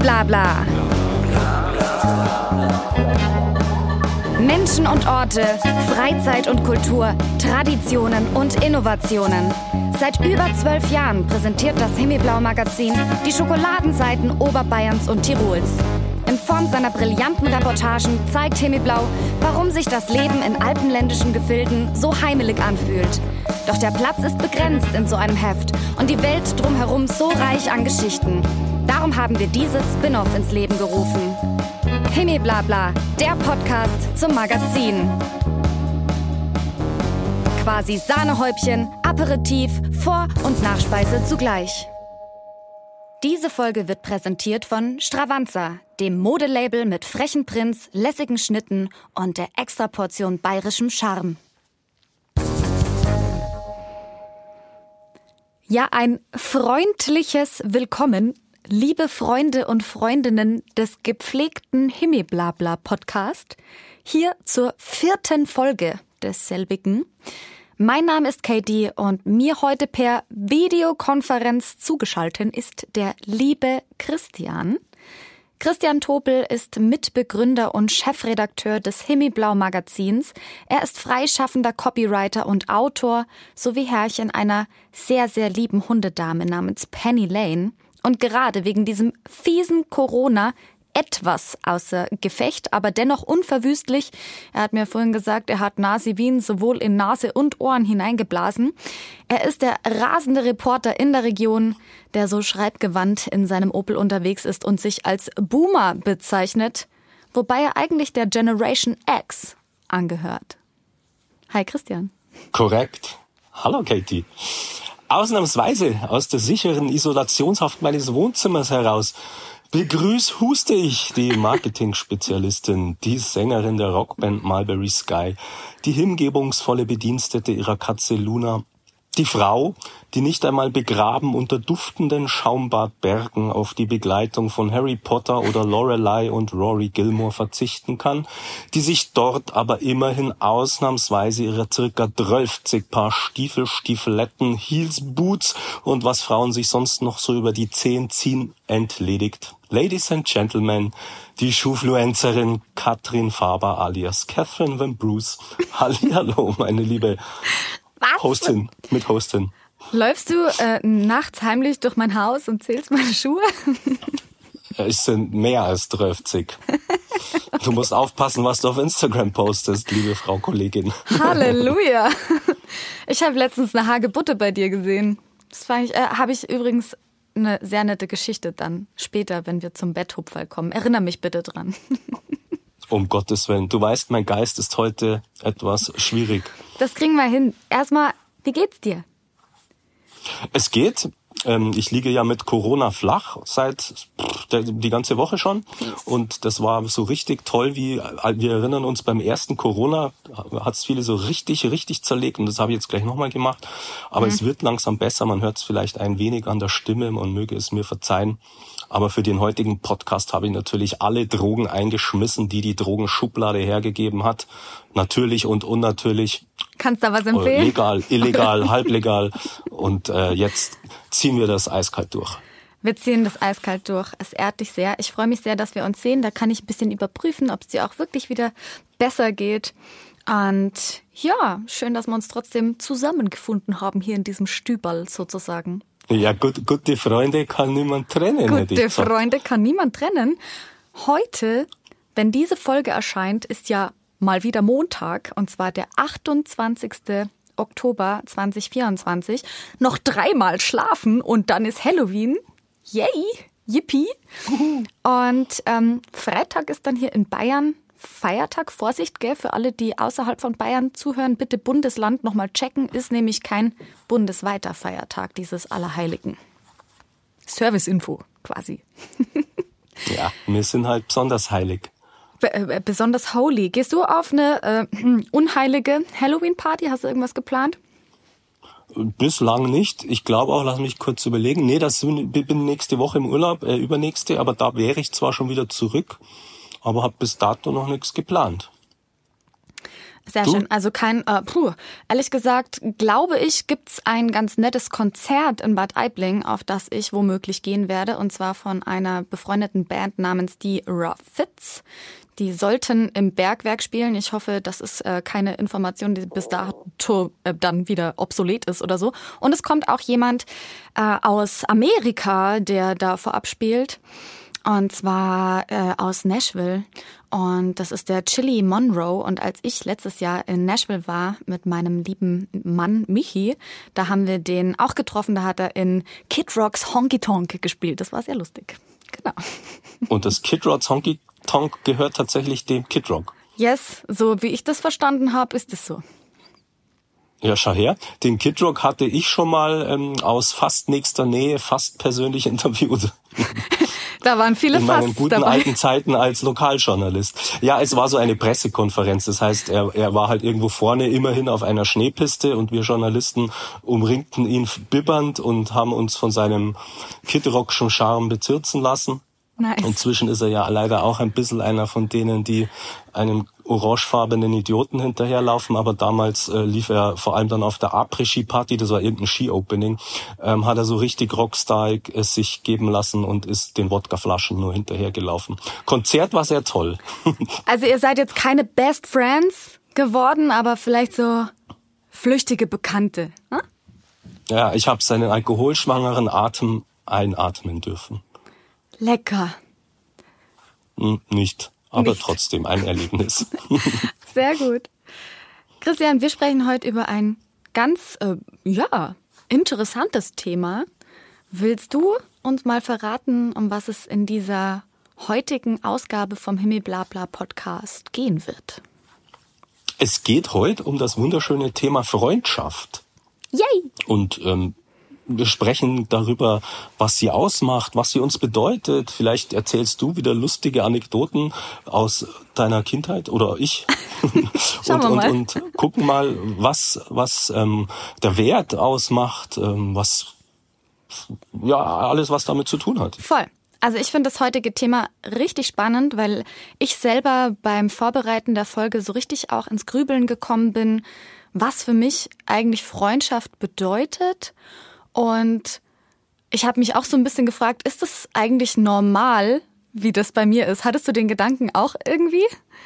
Blabla. Menschen und Orte, Freizeit und Kultur, Traditionen und Innovationen. Seit über 12 Jahren präsentiert das Himmelblau-Magazin die Schokoladenseiten Oberbayerns und Tirols. In Form seiner brillanten Reportagen zeigt Himmelblau, warum sich das Leben in alpenländischen Gefilden so heimelig anfühlt. Doch der Platz ist begrenzt in so einem Heft und die Welt drumherum so reich an Geschichten. Darum haben wir dieses Spin-off ins Leben gerufen. Himmelblabla, der Podcast zum Magazin. Quasi Sahnehäubchen, Aperitif, Vor- und Nachspeise zugleich. Diese Folge wird präsentiert von Stravanza, dem Modelabel mit frechen Prints, lässigen Schnitten und der Extraportion bayerischem Charme. Ja, ein freundliches Willkommen, liebe Freunde und Freundinnen des gepflegten Himmelblabla-Podcast, hier zur 4. Folge desselbigen. Mein Name ist Katie und mir heute per Videokonferenz zugeschaltet ist der liebe Christian. Christian Topel ist Mitbegründer und Chefredakteur des Himmelblau-Magazins. Er ist freischaffender Copywriter und Autor sowie Herrchen einer sehr, sehr lieben Hundedame namens Penny Lane. Und gerade wegen diesem fiesen Corona etwas außer Gefecht, aber dennoch unverwüstlich. Er hat mir vorhin gesagt, er hat Nasivin sowohl in Nase und Ohren hineingeblasen. Er ist der rasende Reporter in der Region, der so schreibgewandt in seinem Opel unterwegs ist und sich als Boomer bezeichnet, wobei er eigentlich der Generation X angehört. Hi Christian. Korrekt. Hallo Katie. Ausnahmsweise aus der sicheren Isolationshaft meines Wohnzimmers heraus huste ich die Marketing-Spezialistin, die Sängerin der Rockband Mulberry Sky, die hingebungsvolle Bedienstete ihrer Katze Luna, die Frau, die nicht einmal begraben unter duftenden Schaumbadbergen auf die Begleitung von Harry Potter oder Lorelei und Rory Gilmore verzichten kann, die sich dort aber immerhin ausnahmsweise ihrer circa 12 Paar Stiefeletten, Heels, Boots und was Frauen sich sonst noch so über die Zehen ziehen, entledigt. Ladies and Gentlemen, die Schufluencerin Katrin Faber alias Catherine Van Bruce. Hallihallo, meine liebe Hostin. Läufst du nachts heimlich durch mein Haus und zählst meine Schuhe? Es sind mehr als 12. Du musst aufpassen, was du auf Instagram postest, liebe Frau Kollegin. Halleluja. Ich habe letztens eine Hagebutte bei dir gesehen. Das habe ich übrigens eine sehr nette Geschichte dann später, wenn wir zum Betthupferl kommen. Erinnere mich bitte dran. Um Gottes Willen. Du weißt, mein Geist ist heute etwas schwierig. Das kriegen wir hin. Erstmal, wie geht's dir? Es geht. Ich liege ja mit Corona flach seit die ganze Woche schon. Und das war so richtig toll, wir erinnern uns, beim ersten Corona hat es viele so richtig zerlegt. Und das habe ich jetzt gleich nochmal gemacht. Aber es wird langsam besser. Man hört es vielleicht ein wenig an der Stimme. Man möge es mir verzeihen. Aber für den heutigen Podcast habe ich natürlich alle Drogen eingeschmissen, die die Drogenschublade hergegeben hat. Natürlich und unnatürlich. Kannst du da was empfehlen? Legal, illegal, halblegal. Und jetzt ziehen wir das eiskalt durch. Wir ziehen das eiskalt durch. Es ehrt dich sehr. Ich freue mich sehr, dass wir uns sehen. Da kann ich ein bisschen überprüfen, ob es dir auch wirklich wieder besser geht. Und ja, schön, dass wir uns trotzdem zusammengefunden haben hier in diesem Stüberl sozusagen. Ja, gute Freunde kann niemand trennen. Gute Freunde kann niemand trennen. Heute, wenn diese Folge erscheint, ist ja mal wieder Montag, und zwar der 28. Oktober 2024. Noch 3-mal schlafen und dann ist Halloween. Yay, yippie. Und Freitag ist dann hier in Bayern Feiertag. Vorsicht, gell, für alle, die außerhalb von Bayern zuhören, bitte Bundesland nochmal checken. Ist nämlich kein bundesweiter Feiertag, dieses Allerheiligen. Serviceinfo quasi. Ja, wir sind halt besonders heilig. Besonders holy. Gehst du auf eine unheilige Halloween-Party? Hast du irgendwas geplant? Bislang nicht. Ich glaube auch, lass mich kurz überlegen. Nee, bin nächste Woche im Urlaub, übernächste, aber da wäre ich zwar schon wieder zurück, aber habe bis dato noch nichts geplant. Sehr schön. Also ehrlich gesagt, glaube ich, gibt's ein ganz nettes Konzert in Bad Aibling, auf das ich womöglich gehen werde. Und zwar von einer befreundeten Band namens die Raw-Fits. Die sollten im Bergwerk spielen. Ich hoffe, das ist keine Information, die bis dato dann wieder obsolet ist oder so. Und es kommt auch jemand aus Amerika, der da vorab spielt. Und zwar aus Nashville. Und das ist der Chili Monroe. Und als ich letztes Jahr in Nashville war mit meinem lieben Mann Michi, da haben wir den auch getroffen. Da hat er in Kid Rocks Honky Tonk gespielt. Das war sehr lustig. Genau. Und das Kid Rocks Honky Tonk gehört tatsächlich dem Kid Rock? Yes, so wie ich das verstanden habe, ist es so. Ja, schau her. Den Kid Rock hatte ich schon mal aus fast nächster Nähe, fast persönlich interviewt. Da waren viele in meinen Fasts guten dabei. Alten Zeiten als Lokaljournalist. Ja, es war so eine Pressekonferenz. Das heißt, er war halt irgendwo vorne immerhin auf einer Schneepiste und wir Journalisten umringten ihn bibbernd und haben uns von seinem Kid Rock'schen Charme bezirzen lassen. Nice. Inzwischen ist er ja leider auch ein bisschen einer von denen, die einem orangefarbenen Idioten hinterherlaufen, aber damals lief er vor allem dann auf der Après-Ski-Party, das war irgendein Ski-Opening, hat er so richtig Rockstar es sich geben lassen und ist den Wodkaflaschen nur hinterhergelaufen. Konzert war sehr toll. Also ihr seid jetzt keine Best Friends geworden, aber vielleicht so flüchtige Bekannte. Hm? Ja, ich habe seinen alkoholschwangeren Atem einatmen dürfen. Lecker. Nicht, aber Nicht. trotzdem ein Erlebnis. Sehr gut. Christian, wir sprechen heute über ein ganz, interessantes Thema. Willst du uns mal verraten, um was es in dieser heutigen Ausgabe vom Himmelblabla Podcast gehen wird? Es geht heute um das wunderschöne Thema Freundschaft. Yay! Und wir sprechen darüber, was sie ausmacht, was sie uns bedeutet. Vielleicht erzählst du wieder lustige Anekdoten aus deiner Kindheit oder ich. Schauen wir mal. Und gucken mal, was der Wert ausmacht, was alles, was damit zu tun hat. Voll. Also ich finde das heutige Thema richtig spannend, weil ich selber beim Vorbereiten der Folge so richtig auch ins Grübeln gekommen bin, was für mich eigentlich Freundschaft bedeutet. Und ich habe mich auch so ein bisschen gefragt, ist das eigentlich normal, wie das bei mir ist? Hattest du den Gedanken auch irgendwie?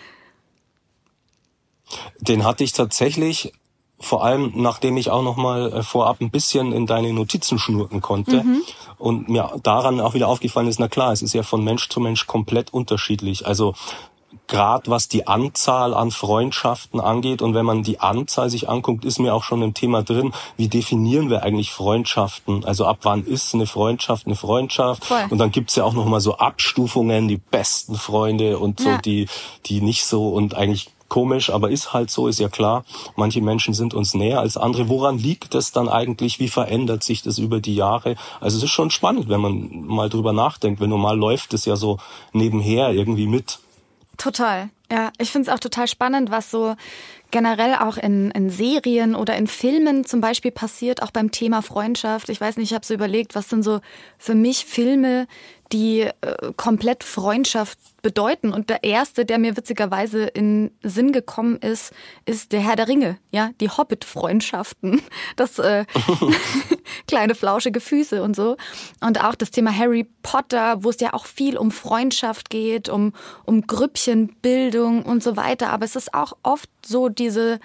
Den hatte ich tatsächlich, vor allem nachdem ich auch noch mal vorab ein bisschen in deine Notizen schnurken konnte und mir daran auch wieder aufgefallen ist, na klar, es ist ja von Mensch zu Mensch komplett unterschiedlich. Also gerade was die Anzahl an Freundschaften angeht und wenn man die Anzahl sich anguckt, ist mir auch schon im Thema drin, wie definieren wir eigentlich Freundschaften? Also ab wann ist eine Freundschaft eine Freundschaft? Voll. Und dann gibt's ja auch noch mal so Abstufungen, die besten Freunde und so, Ja. die nicht so und eigentlich komisch, aber ist halt so, ist ja klar. Manche Menschen sind uns näher als andere. Woran liegt das dann eigentlich? Wie verändert sich das über die Jahre? Also es ist schon spannend, wenn man mal drüber nachdenkt. Wenn normal läuft es ja so nebenher irgendwie mit. Total. Ja, ich finde es auch total spannend, was so generell auch in Serien oder in Filmen zum Beispiel passiert, auch beim Thema Freundschaft. Ich weiß nicht, ich habe so überlegt, was sind so für mich Filme, die komplett Freundschaft bedeuten. Und der erste, der mir witzigerweise in Sinn gekommen ist der Herr der Ringe, ja, die Hobbit-Freundschaften, das kleine flauschige Füße und so. Und auch das Thema Harry Potter, wo es ja auch viel um Freundschaft geht, um Grüppchenbildung und so weiter. Aber es ist auch oft so diese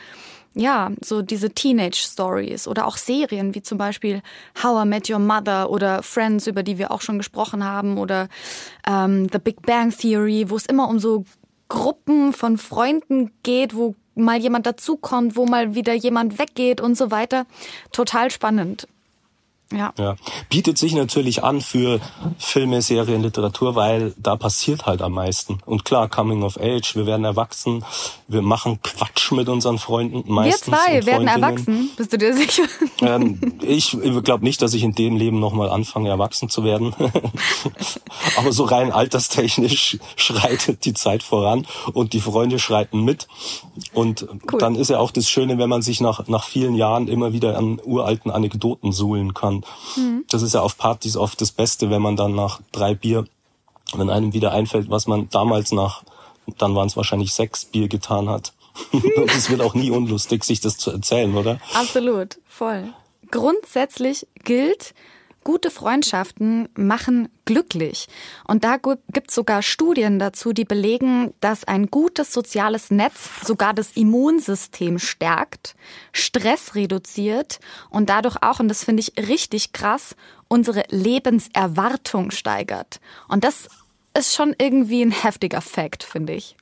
Teenage-Stories oder auch Serien wie zum Beispiel How I Met Your Mother oder Friends, über die wir auch schon gesprochen haben, oder The Big Bang Theory, wo es immer um so Gruppen von Freunden geht, wo mal jemand dazukommt, wo mal wieder jemand weggeht und so weiter. Total spannend. Ja. Bietet sich natürlich an für Filme, Serien, Literatur, weil da passiert halt am meisten. Und klar, Coming of Age, wir werden erwachsen, wir machen Quatsch mit unseren Freunden meistens. Wir zwei und werden Freundinnen. erwachsen, bist du dir sicher? Ich glaube nicht, dass ich in dem Leben nochmal anfange, erwachsen zu werden. Aber so rein alterstechnisch schreitet die Zeit voran und die Freunde schreiten mit. Und Cool. Dann ist ja auch das Schöne, wenn man sich nach vielen Jahren immer wieder an uralten Anekdoten suhlen kann. Das ist ja auf Partys oft das Beste, wenn man dann nach 3 Bier, wenn einem wieder einfällt, was man damals dann waren es wahrscheinlich 6 Bier getan hat. Und es wird auch nie unlustig, sich das zu erzählen, oder? Absolut, voll. Grundsätzlich gilt, gute Freundschaften machen glücklich. Und da gibt es sogar Studien dazu, die belegen, dass ein gutes soziales Netz sogar das Immunsystem stärkt, Stress reduziert und dadurch auch, und das finde ich richtig krass, unsere Lebenserwartung steigert. Und das ist schon irgendwie ein heftiger Fakt, finde ich.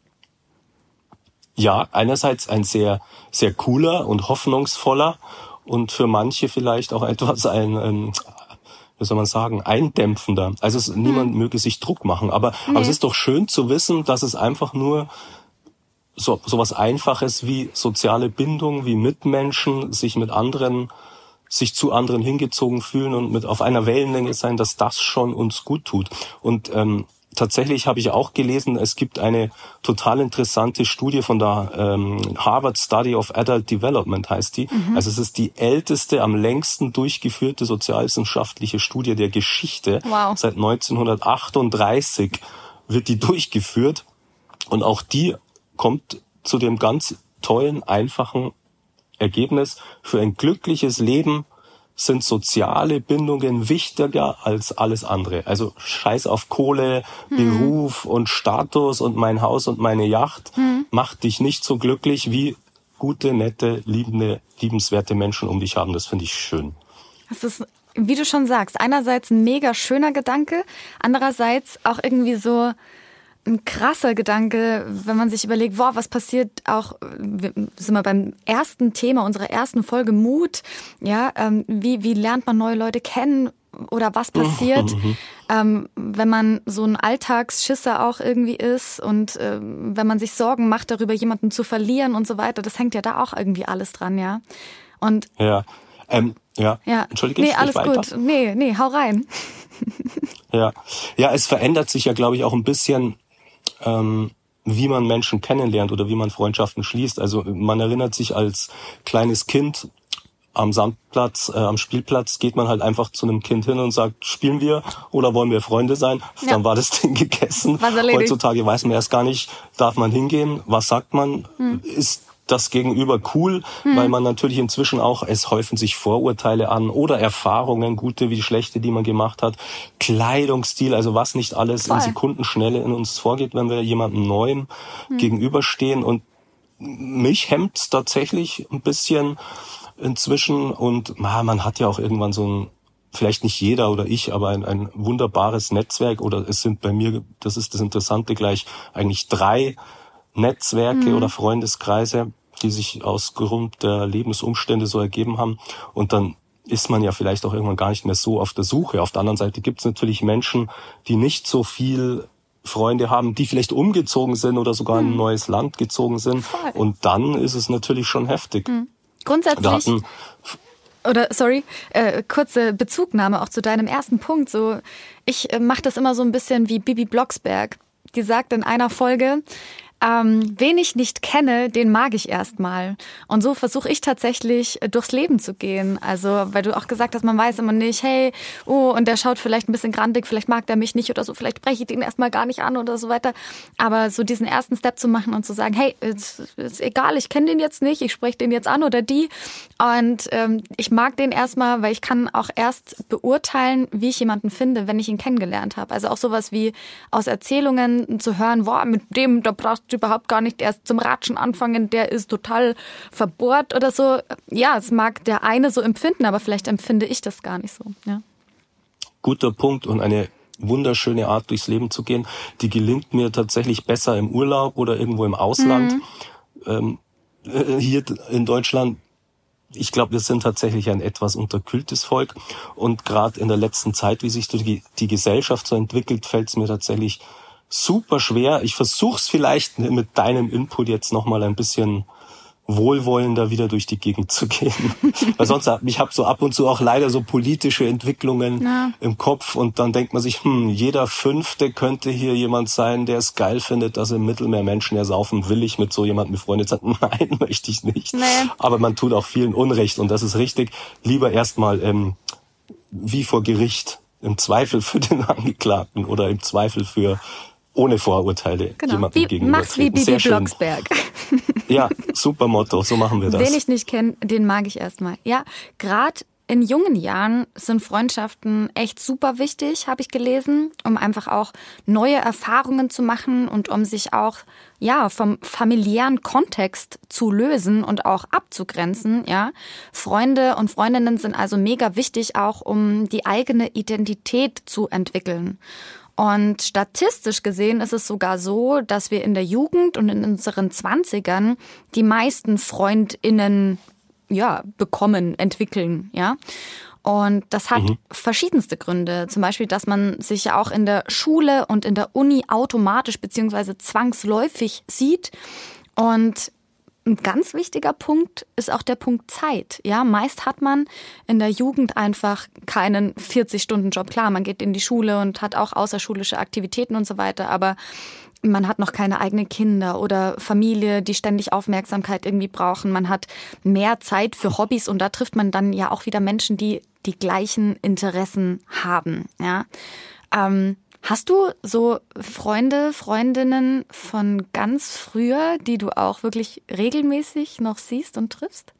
Ja, einerseits ein sehr, sehr cooler und hoffnungsvoller und für manche vielleicht auch etwas wie soll man sagen, eindämpfender. Also niemand möge sich Druck machen. Aber es ist doch schön zu wissen, dass es einfach nur so was Einfaches wie soziale Bindung, wie Mitmenschen, sich zu anderen hingezogen fühlen und auf einer Wellenlänge sein, dass das schon uns gut tut. Und tatsächlich habe ich auch gelesen, es gibt eine total interessante Studie von der Harvard Study of Adult Development, heißt die. Also es ist die älteste, am längsten durchgeführte sozialwissenschaftliche Studie der Geschichte. Wow. Seit 1938 wird die durchgeführt. Und auch die kommt zu dem ganz tollen, einfachen Ergebnis: Für ein glückliches Leben sind soziale Bindungen wichtiger als alles andere. Also scheiß auf Kohle, Beruf und Status und mein Haus und meine Yacht macht dich nicht so glücklich, wie gute, nette, liebenswerte Menschen um dich haben. Das finde ich schön. Das ist, wie du schon sagst, einerseits ein mega schöner Gedanke, andererseits auch irgendwie so ein krasser Gedanke, wenn man sich überlegt, was passiert auch, sind wir beim ersten Thema unserer ersten Folge, Mut, ja, wie lernt man neue Leute kennen oder was passiert, wenn man so ein Alltagsschisser auch irgendwie ist und wenn man sich Sorgen macht darüber, jemanden zu verlieren und so weiter, das hängt ja da auch irgendwie alles dran, ja. Und ja, Entschuldige, nee, alles gut, nee, hau rein. Ja, es verändert sich ja, glaube ich, auch ein bisschen, wie man Menschen kennenlernt oder wie man Freundschaften schließt. Also man erinnert sich als kleines Kind am Sandplatz, am Spielplatz, geht man halt einfach zu einem Kind hin und sagt, spielen wir oder wollen wir Freunde sein? Ja. Dann war das Ding gegessen. Heutzutage weiß man erst gar nicht, darf man hingehen? Was sagt man? Ist das Gegenüber cool, weil man natürlich inzwischen auch, es häufen sich Vorurteile an oder Erfahrungen, gute wie schlechte, die man gemacht hat, Kleidungsstil, also was nicht alles in Sekundenschnelle in uns vorgeht, wenn wir jemandem Neuem gegenüberstehen. Und mich hemmt's tatsächlich ein bisschen inzwischen und man hat ja auch irgendwann so ein, vielleicht nicht jeder oder ich, aber ein wunderbares Netzwerk oder es sind bei mir, das ist das Interessante gleich, eigentlich 3 Netzwerke oder Freundeskreise, die sich aus Grund der Lebensumstände so ergeben haben. Und dann ist man ja vielleicht auch irgendwann gar nicht mehr so auf der Suche. Auf der anderen Seite gibt es natürlich Menschen, die nicht so viel Freunde haben, die vielleicht umgezogen sind oder sogar in ein neues Land gezogen sind. Voll. Und dann ist es natürlich schon heftig. Grundsätzlich... kurze Bezugnahme auch zu deinem ersten Punkt. So, ich mache das immer so ein bisschen wie Bibi Blocksberg. Die sagt in einer Folge, wen ich nicht kenne, den mag ich erstmal. Und so versuche ich tatsächlich durchs Leben zu gehen. Also, weil du auch gesagt hast, man weiß immer nicht, hey, und der schaut vielleicht ein bisschen grandig, vielleicht mag der mich nicht oder so, vielleicht spreche ich den erstmal gar nicht an oder so weiter. Aber so diesen ersten Step zu machen und zu sagen, hey, ist egal, ich kenne den jetzt nicht, ich spreche den jetzt an oder die. Und ich mag den erstmal, weil ich kann auch erst beurteilen, wie ich jemanden finde, wenn ich ihn kennengelernt habe. Also auch sowas wie aus Erzählungen zu hören, mit dem, da brauchst du überhaupt gar nicht erst zum Ratschen anfangen, der ist total verbohrt oder so. Ja, es mag der eine so empfinden, aber vielleicht empfinde ich das gar nicht so. Ja. Guter Punkt und eine wunderschöne Art, durchs Leben zu gehen. Die gelingt mir tatsächlich besser im Urlaub oder irgendwo im Ausland. Hier in Deutschland, ich glaube, wir sind tatsächlich ein etwas unterkühltes Volk. Und gerade in der letzten Zeit, wie sich die Gesellschaft so entwickelt, fällt es mir tatsächlich super schwer. Ich versuch's vielleicht mit deinem Input jetzt nochmal ein bisschen wohlwollender wieder durch die Gegend zu gehen. Weil sonst, ich habe so ab und zu auch leider so politische Entwicklungen im Kopf und dann denkt man sich, jeder 5. könnte hier jemand sein, der es geil findet, dass im Mittelmeer Menschen ersaufen. Will ich mit so jemandem befreundet sein? Nein, möchte ich nicht. Nee. Aber man tut auch vielen Unrecht und das ist richtig. Lieber erstmal wie vor Gericht, im Zweifel für den Angeklagten oder im Zweifel für ohne Vorurteile jemandem gegenüber. Mach's wie Bibi Blocksberg. Ja, super Motto, so machen wir das. Wen ich nicht kenne, den mag ich erstmal. Ja, gerade in jungen Jahren sind Freundschaften echt super wichtig, habe ich gelesen, um einfach auch neue Erfahrungen zu machen und um sich auch vom familiären Kontext zu lösen und auch abzugrenzen. Ja, Freunde und Freundinnen sind also mega wichtig, auch um die eigene Identität zu entwickeln. Und statistisch gesehen ist es sogar so, dass wir in der Jugend und in unseren 20ern die meisten FreundInnen bekommen, entwickeln, ja. Und das hat verschiedenste Gründe. Zum Beispiel, dass man sich ja auch in der Schule und in der Uni automatisch bzw. zwangsläufig sieht. Und ein ganz wichtiger Punkt ist auch der Punkt Zeit. Ja, meist hat man in der Jugend einfach keinen 40-Stunden-Job. Klar, man geht in die Schule und hat auch außerschulische Aktivitäten und so weiter, aber man hat noch keine eigenen Kinder oder Familie, die ständig Aufmerksamkeit irgendwie brauchen. Man hat mehr Zeit für Hobbys und da trifft man dann ja auch wieder Menschen, die die gleichen Interessen haben. Ja. Hast du so Freunde, Freundinnen von ganz früher, die du auch wirklich regelmäßig noch siehst und triffst?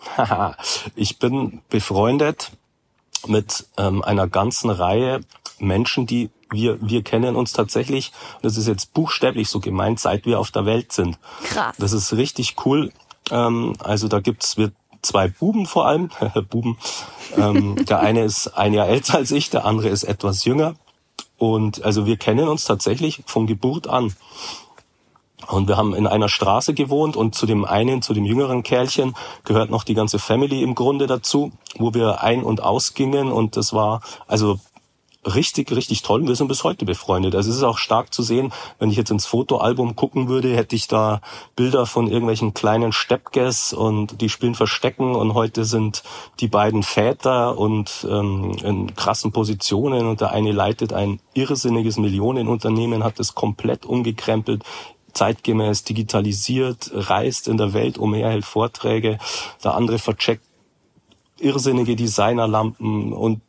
Ich bin befreundet mit einer ganzen Reihe Menschen, die wir kennen uns tatsächlich, das ist jetzt buchstäblich so gemeint, seit wir auf der Welt sind. Krass. Das ist richtig cool. Also da gibt's wir zwei Buben vor allem, Buben. Der eine ist ein Jahr älter als ich, der andere ist etwas jünger. Und also wir kennen uns tatsächlich von Geburt an. Und wir haben in einer Straße gewohnt und zu dem jüngeren Kerlchen gehört noch die ganze Family im Grunde dazu, wo wir ein- und ausgingen und das war also richtig, richtig toll. Wir sind bis heute befreundet. Also es ist auch stark zu sehen, wenn ich jetzt ins Fotoalbum gucken würde, hätte ich da Bilder von irgendwelchen kleinen Steppkes und die spielen Verstecken und heute sind die beiden Väter und in krassen Positionen und der eine leitet ein irrsinniges Millionenunternehmen, hat es komplett umgekrempelt, zeitgemäß digitalisiert, reist in der Welt umher, hält Vorträge, der andere vercheckt irrsinnige Designerlampen und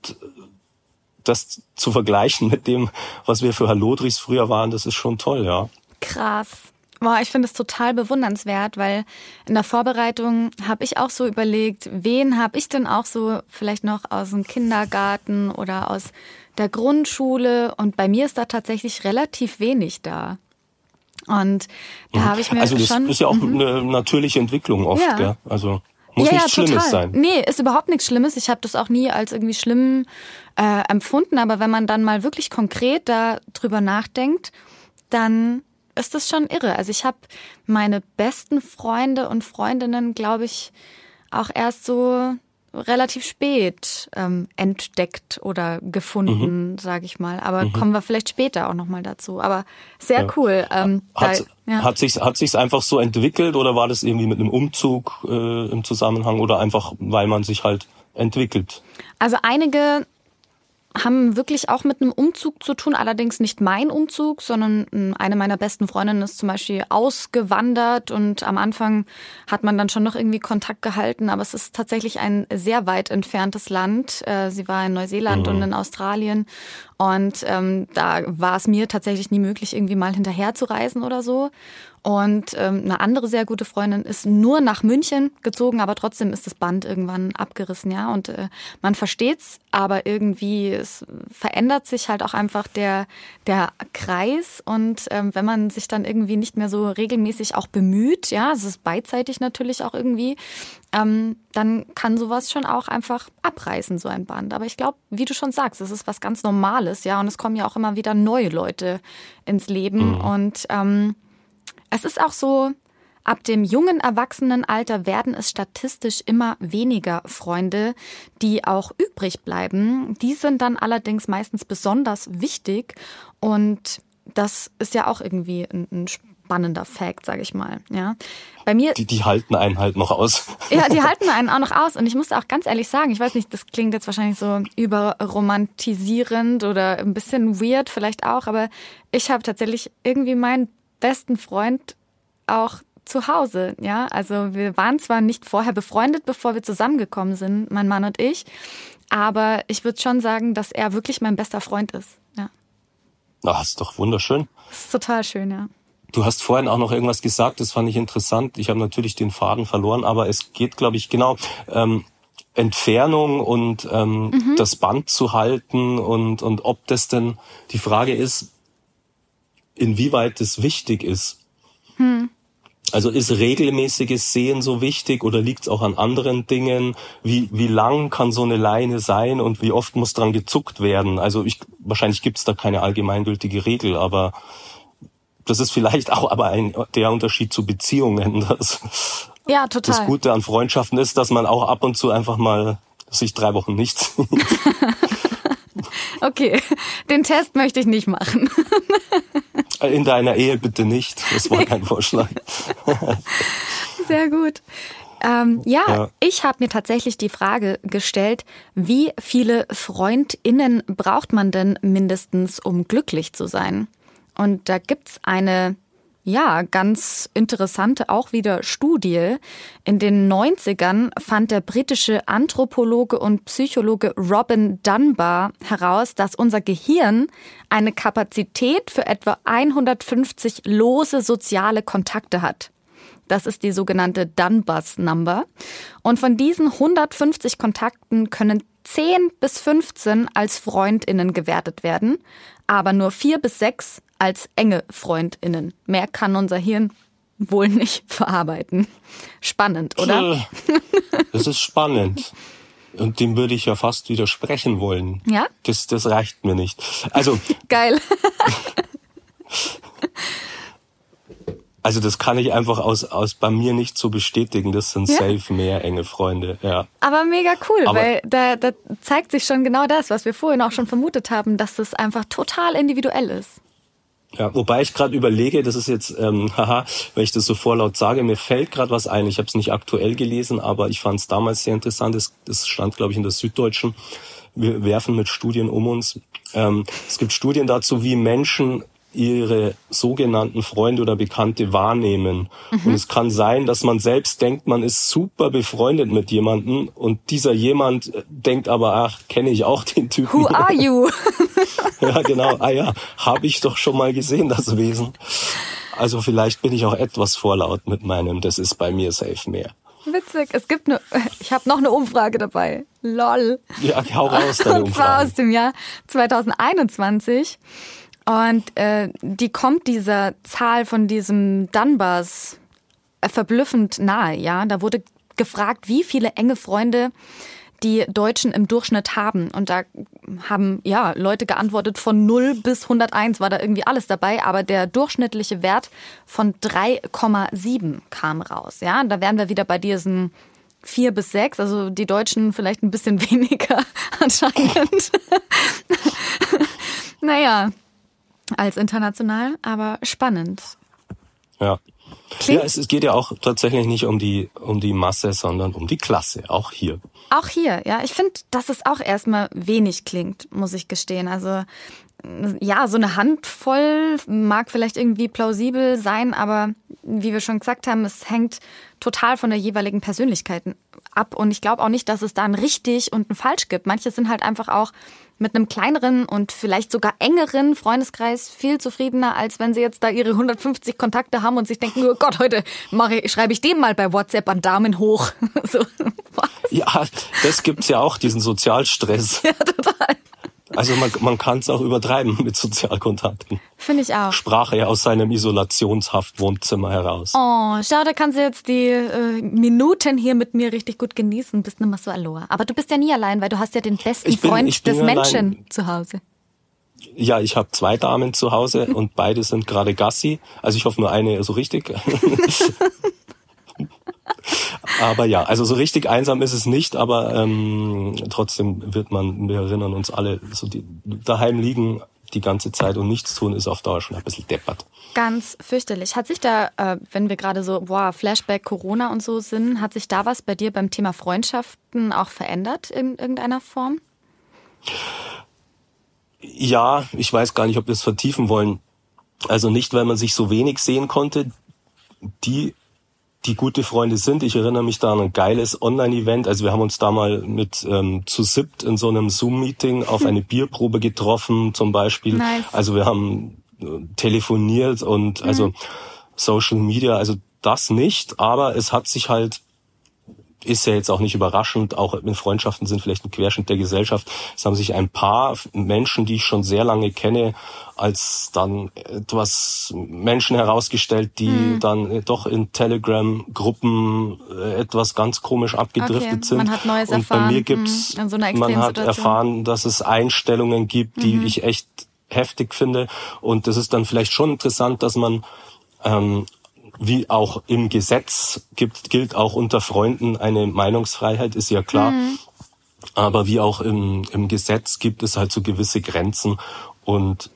das zu vergleichen mit dem, was wir für Hallodris früher waren, das ist schon toll, ja. Krass. Boah, ich finde es total bewundernswert, weil in der Vorbereitung habe ich auch so überlegt, wen habe ich denn auch so vielleicht noch aus dem Kindergarten oder aus der Grundschule und bei mir ist da tatsächlich relativ wenig da. Und da habe ich mir also das schon... ist ja auch eine natürliche Entwicklung oft, Ja. Gell? Also muss nichts Schlimmes sein. Nee, ist überhaupt nichts Schlimmes. Ich habe das auch nie als irgendwie schlimm empfunden. Aber wenn man dann mal wirklich konkret da drüber nachdenkt, dann ist das schon irre. Also ich habe meine besten Freunde und Freundinnen, glaube ich, auch erst so relativ spät entdeckt oder gefunden, sage ich mal. Aber kommen wir vielleicht später auch nochmal dazu. Aber sehr cool. Hat sich's einfach so entwickelt oder war das irgendwie mit einem Umzug im Zusammenhang oder einfach, weil man sich halt entwickelt? Also einige haben wirklich auch mit einem Umzug zu tun, allerdings nicht mein Umzug, sondern eine meiner besten Freundinnen ist zum Beispiel ausgewandert und am Anfang hat man dann schon noch irgendwie Kontakt gehalten, aber es ist tatsächlich ein sehr weit entferntes Land. Sie war in Neuseeland und in Australien und da war es mir tatsächlich nie möglich, irgendwie mal hinterher zu reisen oder so. Und eine andere sehr gute Freundin ist nur nach München gezogen, aber trotzdem ist das Band irgendwann abgerissen, ja. Und man versteht's, aber irgendwie es verändert sich halt auch einfach der Kreis. Und wenn man sich dann irgendwie nicht mehr so regelmäßig auch bemüht, ja, es ist beidseitig natürlich auch irgendwie, dann kann sowas schon auch einfach abreißen, so ein Band. Aber ich glaube, wie du schon sagst, es ist was ganz Normales, ja. Und es kommen ja auch immer wieder neue Leute ins Leben und es ist auch so, ab dem jungen Erwachsenenalter werden es statistisch immer weniger Freunde, die auch übrig bleiben. Die sind dann allerdings meistens besonders wichtig und das ist ja auch irgendwie ein spannender Fact, sage ich mal. Ja, bei mir die halten einen halt noch aus. Ja, die halten einen auch noch aus und ich muss auch ganz ehrlich sagen, ich weiß nicht, das klingt jetzt wahrscheinlich so überromantisierend oder ein bisschen weird vielleicht auch, aber ich habe tatsächlich irgendwie meinen besten Freund auch zu Hause, ja. Also wir waren zwar nicht vorher befreundet, bevor wir zusammengekommen sind, mein Mann und ich, aber ich würde schon sagen, dass er wirklich mein bester Freund ist, ja. Das ist doch wunderschön. Das ist total schön, ja. Du hast vorhin auch noch irgendwas gesagt, das fand ich interessant. Ich habe natürlich den Faden verloren, aber es geht, glaube ich, genau Entfernung und das Band zu halten und ob das denn, die Frage ist, inwieweit das wichtig ist. Also ist regelmäßiges Sehen so wichtig oder liegt es auch an anderen Dingen? Wie lang kann so eine Leine sein und wie oft muss dran gezuckt werden? Also wahrscheinlich gibt es da keine allgemeingültige Regel, aber das ist vielleicht auch aber der Unterschied zu Beziehungen. Ja, total. Das Gute an Freundschaften ist, dass man auch ab und zu einfach mal sich 3 Wochen nicht sieht. Okay, den Test möchte ich nicht machen. In deiner Ehe bitte nicht. Das war kein Vorschlag. Sehr gut. Ich habe mir tatsächlich die Frage gestellt, wie viele FreundInnen braucht man denn mindestens, um glücklich zu sein? Und da gibt's eine, ganz interessante auch wieder Studie. In den 90ern fand der britische Anthropologe und Psychologe Robin Dunbar heraus, dass unser Gehirn eine Kapazität für etwa 150 lose soziale Kontakte hat. Das ist die sogenannte Dunbar's Number. Und von diesen 150 Kontakten können 10 bis 15 als FreundInnen gewertet werden, aber nur 4 bis 6 als enge FreundInnen. Mehr kann unser Hirn wohl nicht verarbeiten. Spannend, oder? Das ist spannend. Und dem würde ich ja fast widersprechen wollen. Ja? Das reicht mir nicht. Also. Geil. Also das kann ich einfach aus bei mir nicht so bestätigen. Das sind safe mehr enge Freunde, ja. Aber mega cool, weil da zeigt sich schon genau das, was wir vorhin auch schon vermutet haben, dass das einfach total individuell ist. Ja, wobei ich gerade überlege, das ist jetzt, wenn ich das so vorlaut sage, mir fällt gerade was ein. Ich habe es nicht aktuell gelesen, aber ich fand es damals sehr interessant. Das stand, glaube ich, in der Süddeutschen. Wir werfen mit Studien um uns. Es gibt Studien dazu, wie Menschen ihre sogenannten Freunde oder Bekannte wahrnehmen. Und es kann sein, dass man selbst denkt, man ist super befreundet mit jemandem und dieser jemand denkt aber, ach, kenne ich auch den Typen. Who are you? Ja, genau. Habe ich doch schon mal gesehen, das Wesen. Also vielleicht bin ich auch etwas vorlaut mit meinem, das ist bei mir safe mehr. Witzig. Ich habe noch eine Umfrage dabei. Lol. Ja, hau raus, deine Umfrage. Und zwar aus dem Jahr 2021. Und die kommt dieser Zahl von diesem Dunbars verblüffend nahe, ja. Da wurde gefragt, wie viele enge Freunde die Deutschen im Durchschnitt haben. Und da haben Leute geantwortet, von 0 bis 101 war da irgendwie alles dabei. Aber der durchschnittliche Wert von 3,7 kam raus, ja. Da wären wir wieder bei diesen 4 bis 6, also die Deutschen vielleicht ein bisschen weniger anscheinend. Naja. Als international, aber spannend. Ja. Ja, es geht ja auch tatsächlich nicht um die Masse, sondern um die Klasse, auch hier. Auch hier, ja. Ich finde, dass es auch erstmal wenig klingt, muss ich gestehen. Also ja, so eine Handvoll mag vielleicht irgendwie plausibel sein, aber wie wir schon gesagt haben, es hängt total von der jeweiligen Persönlichkeit ab. Und ich glaube auch nicht, dass es da ein richtig und ein falsch gibt. Manche sind halt einfach auch mit einem kleineren und vielleicht sogar engeren Freundeskreis viel zufriedener, als wenn sie jetzt da ihre 150 Kontakte haben und sich denken, oh Gott, heute schreibe ich dem mal bei WhatsApp einen Daumen hoch. So, was? Ja, das gibt's ja auch, diesen Sozialstress. Ja, total. Also man kann es auch übertreiben mit Sozialkontakten. Finde ich auch. Sprach er aus seinem Isolationshaft-Wohnzimmer heraus. Oh, schau, da kannst du jetzt die Minuten hier mit mir richtig gut genießen. Bist nicht mehr so aloha. Aber du bist ja nie allein, weil du hast ja den besten Freund des Menschen allein. Zu Hause. Ja, ich habe 2 Damen zu Hause und beide sind gerade Gassi. Also ich hoffe nur eine so richtig. Aber ja, also so richtig einsam ist es nicht, aber trotzdem wir erinnern uns alle, so die daheim liegen die ganze Zeit und nichts tun, ist auf Dauer schon ein bisschen deppert. Ganz fürchterlich. Hat sich da, wenn wir gerade so, Flashback Corona und so sind, hat sich da was bei dir beim Thema Freundschaften auch verändert in irgendeiner Form? Ja, ich weiß gar nicht, ob wir es vertiefen wollen. Also nicht, weil man sich so wenig sehen konnte, die gute Freunde sind. Ich erinnere mich da an ein geiles Online-Event. Also wir haben uns da mal mit zu 7 in so einem Zoom-Meeting auf eine Bierprobe getroffen zum Beispiel. Nice. Also wir haben telefoniert und also Social Media, also das nicht, aber es hat sich halt, ist ja jetzt auch nicht überraschend, auch in Freundschaften sind vielleicht ein Querschnitt der Gesellschaft. Es haben sich ein paar Menschen, die ich schon sehr lange kenne, als dann etwas Menschen herausgestellt, die dann doch in Telegram-Gruppen etwas ganz komisch abgedriftet sind. Man hat Neues und erfahren. Bei mir gibt's, in so einer man hat Extremsituation erfahren, dass es Einstellungen gibt, die ich echt heftig finde. Und das ist dann vielleicht schon interessant, dass man wie auch im Gesetz gilt auch unter Freunden eine Meinungsfreiheit, ist ja klar. Aber wie auch im Gesetz gibt es halt so gewisse Grenzen. Und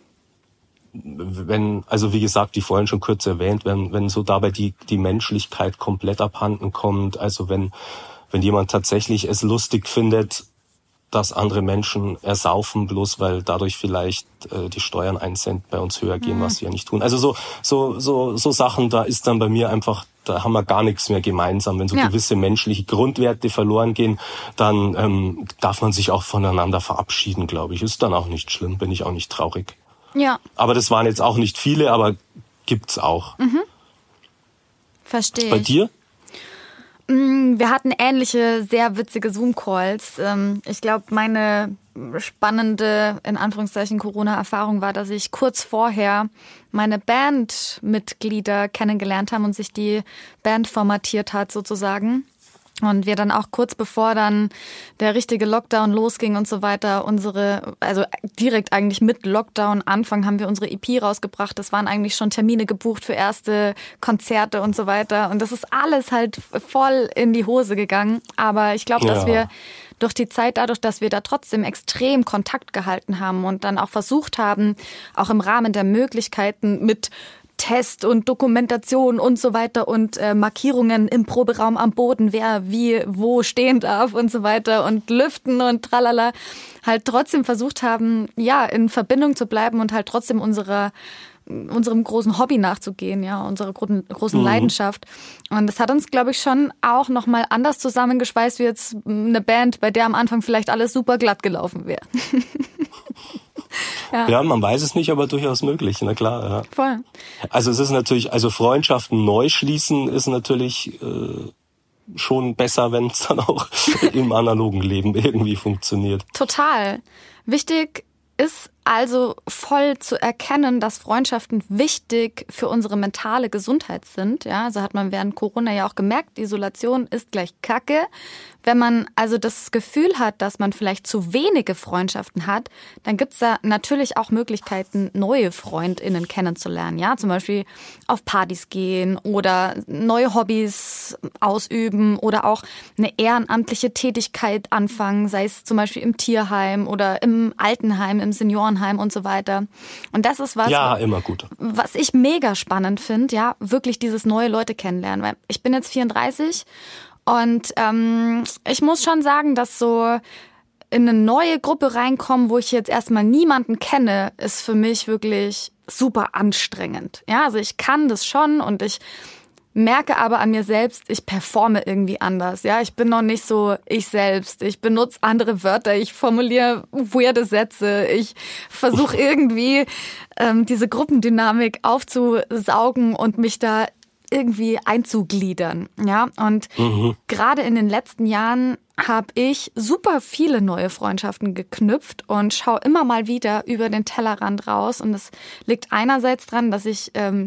wenn, also wie gesagt, wie vorhin schon kurz erwähnt, wenn so dabei die Menschlichkeit komplett abhanden kommt, also wenn jemand tatsächlich es lustig findet, dass andere Menschen ersaufen, bloß weil dadurch vielleicht die Steuern 1 Cent bei uns höher gehen, was sie ja nicht tun. Also so Sachen, da ist dann bei mir einfach, da haben wir gar nichts mehr gemeinsam. Wenn so gewisse menschliche Grundwerte verloren gehen, dann darf man sich auch voneinander verabschieden, glaube ich. Ist dann auch nicht schlimm, bin ich auch nicht traurig. Ja. Aber das waren jetzt auch nicht viele, aber gibt's auch. Verstehe ich. Bei dir? Wir hatten ähnliche, sehr witzige Zoom-Calls. Ich glaube, meine spannende, in Anführungszeichen, Corona-Erfahrung war, dass ich kurz vorher meine Bandmitglieder kennengelernt haben und sich die Band formatiert hat, sozusagen. Und wir dann auch kurz bevor dann der richtige Lockdown losging und so weiter, also direkt eigentlich mit Lockdown-Anfang haben wir unsere EP rausgebracht. Das waren eigentlich schon Termine gebucht für erste Konzerte und so weiter. Und das ist alles halt voll in die Hose gegangen. Aber ich glaube, dass wir durch die Zeit, dadurch, dass wir da trotzdem extrem Kontakt gehalten haben und dann auch versucht haben, auch im Rahmen der Möglichkeiten mit Test und Dokumentation und so weiter und Markierungen im Proberaum am Boden, wer wie wo stehen darf und so weiter und lüften und tralala, halt trotzdem versucht haben, ja, in Verbindung zu bleiben und halt trotzdem unserem großen Hobby nachzugehen, ja, unserer großen Leidenschaft. Und das hat uns, glaube ich, schon auch nochmal anders zusammengeschweißt wie jetzt eine Band, bei der am Anfang vielleicht alles super glatt gelaufen wäre. Ja, man weiß es nicht, aber durchaus möglich, na klar. Ja. Voll. Also es ist natürlich, also Freundschaften neu schließen ist natürlich schon besser, wenn es dann auch im analogen Leben irgendwie funktioniert. Total. Wichtig ist also voll zu erkennen, dass Freundschaften wichtig für unsere mentale Gesundheit sind. Ja, also hat man während Corona ja auch gemerkt, Isolation ist gleich Kacke. Wenn man also das Gefühl hat, dass man vielleicht zu wenige Freundschaften hat, dann gibt's da natürlich auch Möglichkeiten, neue FreundInnen kennenzulernen. Ja, zum Beispiel auf Partys gehen oder neue Hobbys ausüben oder auch eine ehrenamtliche Tätigkeit anfangen, sei es zum Beispiel im Tierheim oder im Altenheim, im Seniorenheim und so weiter. Und das ist was, ja, immer gut, was ich mega spannend finde, ja, wirklich dieses neue Leute kennenlernen. Weil ich bin jetzt 34 und ich muss schon sagen, dass so in eine neue Gruppe reinkommen, wo ich jetzt erstmal niemanden kenne, ist für mich wirklich super anstrengend. Ja, also ich kann das schon und ich merke aber an mir selbst, ich performe irgendwie anders. Ja, ich bin noch nicht so ich selbst. Ich benutze andere Wörter, ich formuliere weirde Sätze. Ich versuche irgendwie diese Gruppendynamik aufzusaugen und mich da irgendwie einzugliedern. Ja, und gerade in den letzten Jahren habe ich super viele neue Freundschaften geknüpft und schaue immer mal wieder über den Tellerrand raus. Und es liegt einerseits dran, dass ich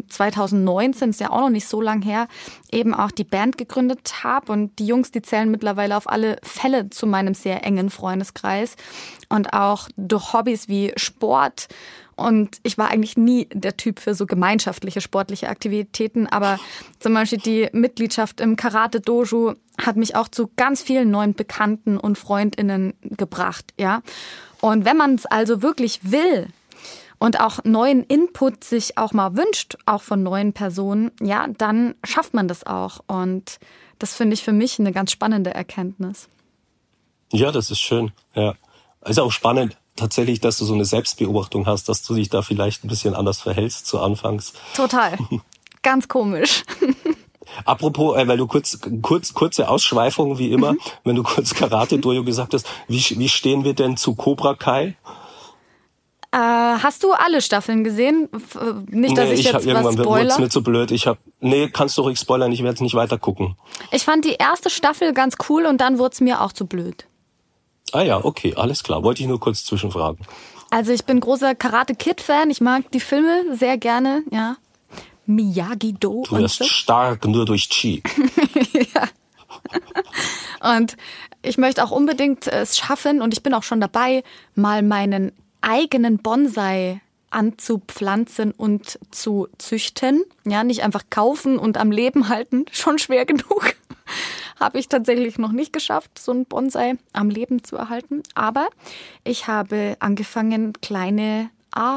2019, ist ja auch noch nicht so lang her, eben auch die Band gegründet habe. Und die Jungs, die zählen mittlerweile auf alle Fälle zu meinem sehr engen Freundeskreis. Und auch durch Hobbys wie Sport. Und ich war eigentlich nie der Typ für so gemeinschaftliche sportliche Aktivitäten, aber zum Beispiel die Mitgliedschaft im Karate-Dojo hat mich auch zu ganz vielen neuen Bekannten und FreundInnen gebracht, ja. Und wenn man es also wirklich will und auch neuen Input sich auch mal wünscht, auch von neuen Personen, ja, dann schafft man das auch. Und das finde ich für mich eine ganz spannende Erkenntnis. Ja, das ist schön, ja. Ist auch spannend. Tatsächlich, dass du so eine Selbstbeobachtung hast, dass du dich da vielleicht ein bisschen anders verhältst zu Anfangs. Total. Ganz komisch. Apropos, weil du kurze Ausschweifung wie immer, wenn du kurz Karate-Dojo gesagt hast, wie stehen wir denn zu Cobra Kai? Hast du alle Staffeln gesehen? Nicht, dass ich jetzt was irgendwann spoiler. Wird's mir zu blöd. Kannst du ruhig spoilern, ich werde es nicht weiter gucken. Ich fand die erste Staffel ganz cool und dann wurde es mir auch zu blöd. Ah ja, okay, alles klar. Wollte ich nur kurz zwischenfragen. Also ich bin großer Karate-Kid-Fan. Ich mag die Filme sehr gerne, ja. Miyagi-Do Du und wirst so. stark nur durch Chi. Ja. Und ich möchte auch unbedingt es schaffen, und ich bin auch schon dabei, mal meinen eigenen Bonsai anzupflanzen und zu züchten. Ja, nicht einfach kaufen und am Leben halten, schon schwer genug. Habe ich tatsächlich noch nicht geschafft, so einen Bonsai am Leben zu erhalten. Aber ich habe angefangen, kleine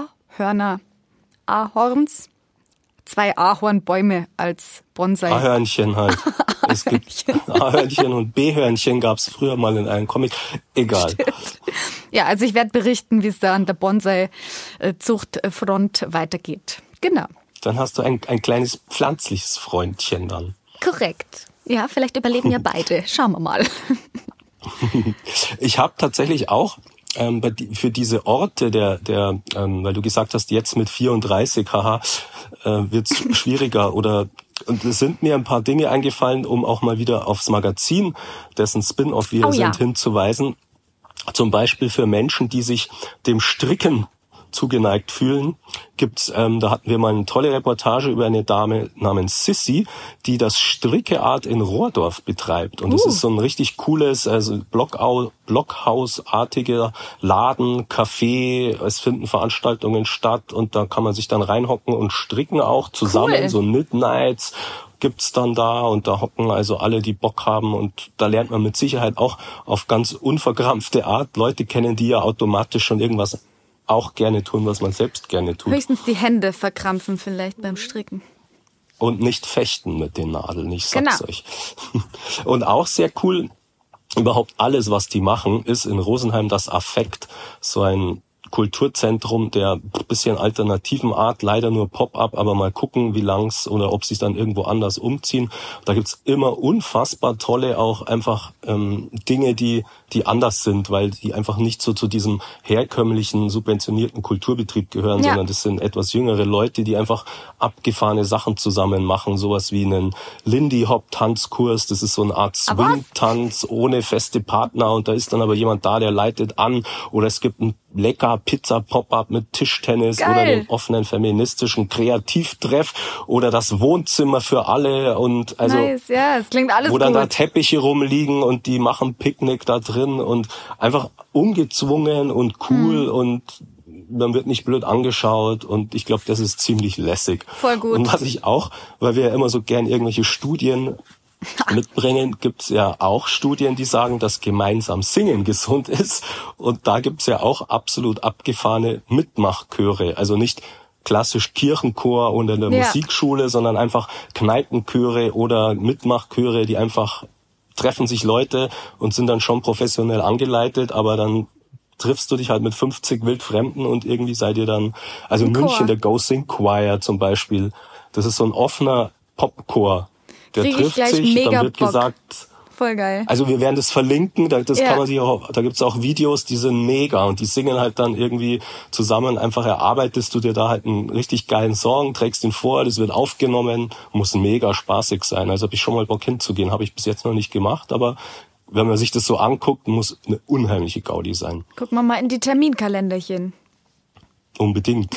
Ahorns, 2 Ahornbäume als Bonsai. Ahörnchen halt. Es gibt Ahörnchen und B-Hörnchen gab es früher mal in einem Comic. Egal. Ja, also ich werde berichten, wie es da an der Bonsai-Zuchtfront weitergeht. Genau. Dann hast du ein kleines pflanzliches Freundchen dann. Korrekt. Ja, vielleicht überleben ja beide. Schauen wir mal. Ich habe tatsächlich auch für diese Orte weil du gesagt hast, jetzt mit 34, wird's schwieriger und es sind mir ein paar Dinge eingefallen, um auch mal wieder aufs Magazin, dessen Spin-off wir sind, hinzuweisen. Zum Beispiel für Menschen, die sich dem Stricken zugeneigt fühlen, da hatten wir mal eine tolle Reportage über eine Dame namens Sissy, die das Strickeart in Rohrdorf betreibt. Und es ist so ein richtig cooles, also Blockhausartiger Laden, Café, es finden Veranstaltungen statt und da kann man sich dann reinhocken und stricken auch zusammen, cool. So Knit-Nights gibt's dann da und da hocken also alle, die Bock haben und da lernt man mit Sicherheit auch auf ganz unverkrampfte Art Leute kennen, die ja automatisch schon irgendwas auch gerne tun, was man selbst gerne tut. Höchstens die Hände verkrampfen vielleicht beim Stricken. Und nicht fechten mit den Nadeln, ich sag's euch. Genau. Und auch sehr cool, überhaupt alles, was die machen, ist in Rosenheim das Affekt, so ein Kulturzentrum der bisschen alternativen Art, leider nur Pop-up, aber mal gucken, wie lang's oder ob sie es dann irgendwo anders umziehen. Da gibt's immer unfassbar tolle auch einfach Dinge, die anders sind, weil die einfach nicht so zu diesem herkömmlichen, subventionierten Kulturbetrieb gehören, sondern das sind etwas jüngere Leute, die einfach abgefahrene Sachen zusammen machen, sowas wie einen Lindy-Hop-Tanzkurs, das ist so eine Art Swing-Tanz ohne feste Partner und da ist dann aber jemand da, der leitet an, oder es gibt ein lecker Pizza-Pop-up mit Tischtennis. Geil. Oder den offenen feministischen Kreativtreff oder das Wohnzimmer für alle und also nice, ja, es klingt alles wo dann gut. da Teppiche rumliegen und die machen Picknick da drin und einfach ungezwungen und cool und man wird nicht blöd angeschaut und ich glaube, das ist ziemlich lässig. Voll gut. Und was ich auch, weil wir ja immer so gern irgendwelche Studien mitbringen, gibt's ja auch Studien, die sagen, dass gemeinsam Singen gesund ist. Und da gibt's ja auch absolut abgefahrene Mitmachchöre. Also nicht klassisch Kirchenchor oder in der Musikschule, sondern einfach Kneipenchöre oder Mitmachchöre, die einfach treffen sich Leute und sind dann schon professionell angeleitet, aber dann triffst du dich halt mit 50 Wildfremden und irgendwie seid ihr dann, also in München der Go Sing Choir zum Beispiel, das ist so ein offener Popchor. Der trifft sich, dann wird gesagt, voll geil. Also wir werden das verlinken, kann man sich auch, da gibt's auch Videos, die sind mega und die singen halt dann irgendwie zusammen, einfach erarbeitest du dir da halt einen richtig geilen Song, trägst ihn vor, das wird aufgenommen, muss mega spaßig sein. Also habe ich schon mal Bock hinzugehen, habe ich bis jetzt noch nicht gemacht, aber wenn man sich das so anguckt, muss eine unheimliche Gaudi sein. Guck mal in die Terminkalenderchen. Unbedingt.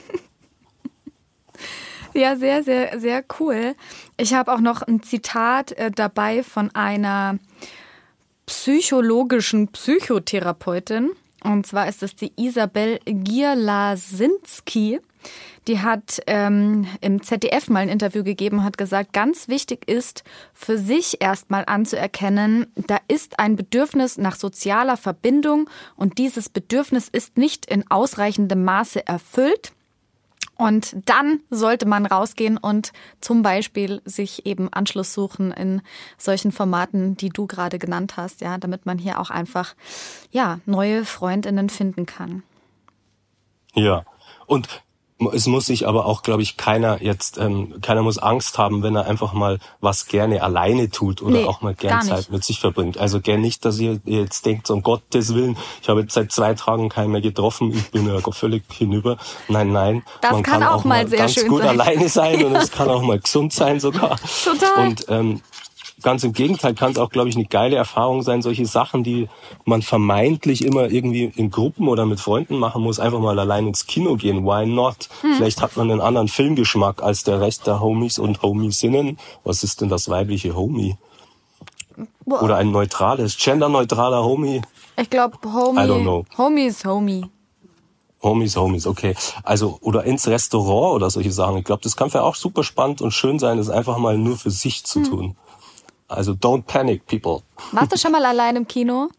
Ja, sehr, sehr, sehr cool. Ich habe auch noch ein Zitat dabei von einer psychologischen Psychotherapeutin. Und zwar ist es die Isabel Gierlasinski. Die hat im ZDF mal ein Interview gegeben, hat gesagt, ganz wichtig ist, für sich erstmal anzuerkennen, da ist ein Bedürfnis nach sozialer Verbindung und dieses Bedürfnis ist nicht in ausreichendem Maße erfüllt. Und dann sollte man rausgehen und zum Beispiel sich eben Anschluss suchen in solchen Formaten, die du gerade genannt hast, ja, damit man hier auch einfach, neue Freundinnen finden kann. Ja. Und Es muss sich aber auch, glaube ich, keiner muss Angst haben, wenn er einfach mal was gerne alleine tut oder auch mal gern Zeit mit sich verbringt. Also gern nicht, dass ihr jetzt denkt, um Gottes Willen, ich habe jetzt seit 2 Tagen keinen mehr getroffen, ich bin ja völlig hinüber. Nein, das man kann auch mal sehr ganz schön gut sein. Alleine sein und es kann auch mal gesund sein sogar. Total. Und ganz im Gegenteil kann es auch, glaube ich, eine geile Erfahrung sein, solche Sachen, die man vermeintlich immer irgendwie in Gruppen oder mit Freunden machen muss, einfach mal allein ins Kino gehen. Why not? Vielleicht hat man einen anderen Filmgeschmack als der Rest der Homies und Homiesinnen. Was ist denn das weibliche Homie? Oder ein genderneutraler Homie? Ich glaube, Homie. I don't know. Homie ist Homie. Homies, okay. Also, oder ins Restaurant oder solche Sachen. Ich glaube, das kann für auch super spannend und schön sein, das einfach mal nur für sich zu tun. Also don't panic, people. Warst du schon mal allein im Kino?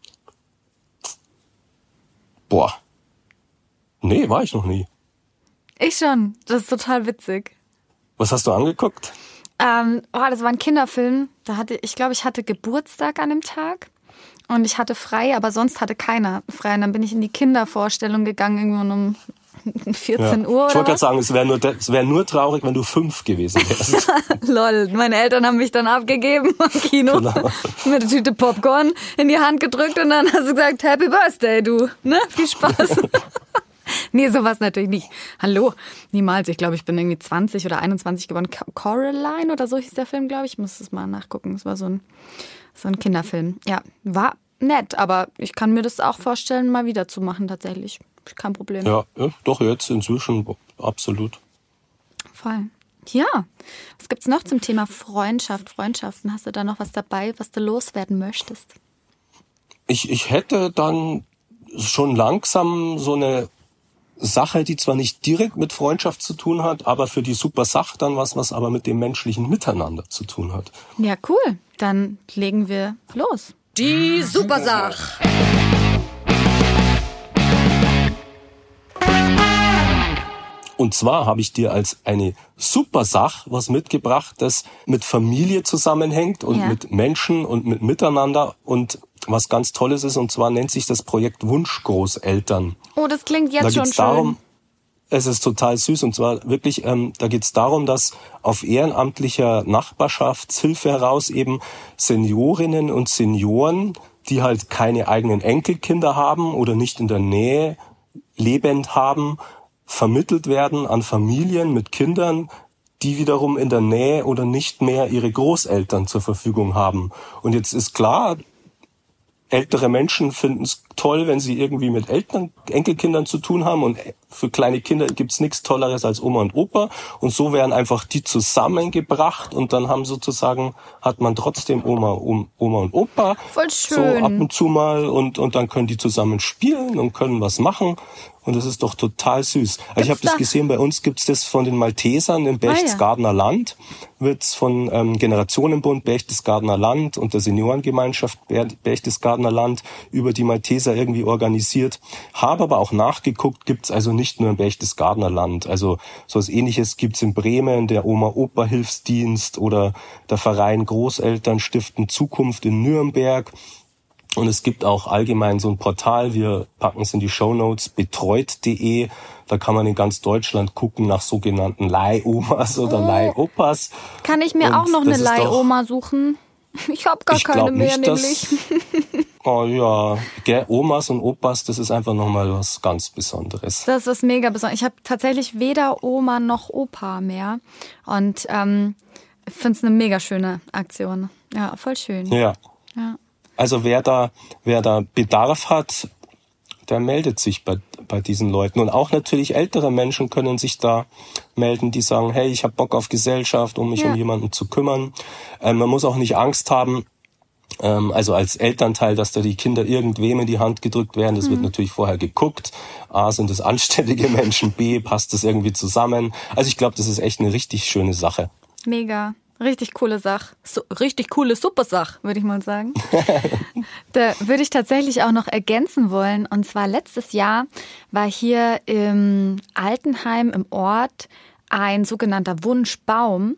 Boah. Nee, war ich noch nie. Ich schon. Das ist total witzig. Was hast du angeguckt? Das war ein Kinderfilm. Ich glaube, ich hatte Geburtstag an dem Tag. Und ich hatte frei, aber sonst hatte keiner frei. Und dann bin ich in die Kindervorstellung gegangen, irgendwann um 14 Uhr oder ich wollte gerade was? sagen, es wäre nur traurig, wenn du 5 gewesen wärst. Lol, meine Eltern haben mich dann abgegeben am Kino. Genau. Mit der Tüte Popcorn in die Hand gedrückt und dann hast du gesagt, Happy Birthday, du. Ne? Viel Spaß. Nee, sowas natürlich nicht. Hallo, niemals. Ich glaube, ich bin irgendwie 20 oder 21 geworden. Coraline oder so hieß der Film, glaube ich. Ich muss das mal nachgucken. Das war so ein Kinderfilm. Ja, war nett, aber ich kann mir das auch vorstellen, mal wieder zu machen tatsächlich. Kein Problem. Ja, doch jetzt inzwischen absolut. Voll. Ja, was gibt's noch zum Thema Freundschaften? Hast du da noch was dabei, was du loswerden möchtest? Ich hätte dann schon langsam so eine Sache, die zwar nicht direkt mit Freundschaft zu tun hat, aber für die super Sache dann was aber mit dem menschlichen Miteinander zu tun hat. Ja, cool. Dann legen wir los. Die Supersach. Und zwar habe ich dir als eine super Sache was mitgebracht, das mit Familie zusammenhängt und mit Menschen und mit Miteinander und was ganz Tolles ist. Und zwar nennt sich das Projekt Wunschgroßeltern. Oh, das klingt jetzt schon schön. Darum, es ist total süß und zwar wirklich, da geht es darum, dass auf ehrenamtlicher Nachbarschaftshilfe heraus eben Seniorinnen und Senioren, die halt keine eigenen Enkelkinder haben oder nicht in der Nähe lebend haben, vermittelt werden an Familien mit Kindern, die wiederum in der Nähe oder nicht mehr ihre Großeltern zur Verfügung haben. Und jetzt ist klar, ältere Menschen finden es toll, wenn sie irgendwie mit Enkelkindern zu tun haben. Und für kleine Kinder gibt's nichts Tolleres als Oma und Opa. Und so werden einfach die zusammengebracht. Und dann hat man trotzdem Oma und Opa. Voll schön. So ab und zu mal. Und dann können die zusammen spielen und können was machen. Und das ist doch total süß. Also ich habe das gesehen, bei uns gibt's das von den Maltesern im Berchtesgadener Land. Wird's von Generationenbund Berchtesgadener Land und der Seniorengemeinschaft Berchtesgadener Land über die Malteser irgendwie organisiert. Habe aber auch nachgeguckt, gibt's also nicht nur im Berchtesgadener Land. Also so was Ähnliches gibt's in Bremen, der Oma-Opa-Hilfsdienst oder der Verein Großeltern stiften Zukunft in Nürnberg. Und es gibt auch allgemein so ein Portal, wir packen es in die Shownotes, betreut.de. Da kann man in ganz Deutschland gucken nach sogenannten Leihomas oder Leihopas. Kann ich mir auch noch eine Leihoma suchen? Ich habe gar keine mehr, nämlich. Oh ja, Omas und Opas, das ist einfach nochmal was ganz Besonderes. Das ist was mega Besonderes. Ich habe tatsächlich weder Oma noch Opa mehr. Und ich finde es eine mega schöne Aktion. Ja, voll schön. Ja. Ja. Also wer da Bedarf hat, der meldet sich bei diesen Leuten. Und auch natürlich ältere Menschen können sich da melden, die sagen, hey, ich habe Bock auf Gesellschaft, um mich um jemanden zu kümmern. Man muss auch nicht Angst haben, also als Elternteil, dass da die Kinder irgendwem in die Hand gedrückt werden. Das wird natürlich vorher geguckt. A, sind es anständige Menschen, B, passt das irgendwie zusammen. Also ich glaube, das ist echt eine richtig schöne Sache. Mega. Richtig coole Sache. Richtig coole Supersache, würde ich mal sagen. Da würde ich tatsächlich auch noch ergänzen wollen. Und zwar letztes Jahr war hier im Altenheim im Ort ein sogenannter Wunschbaum.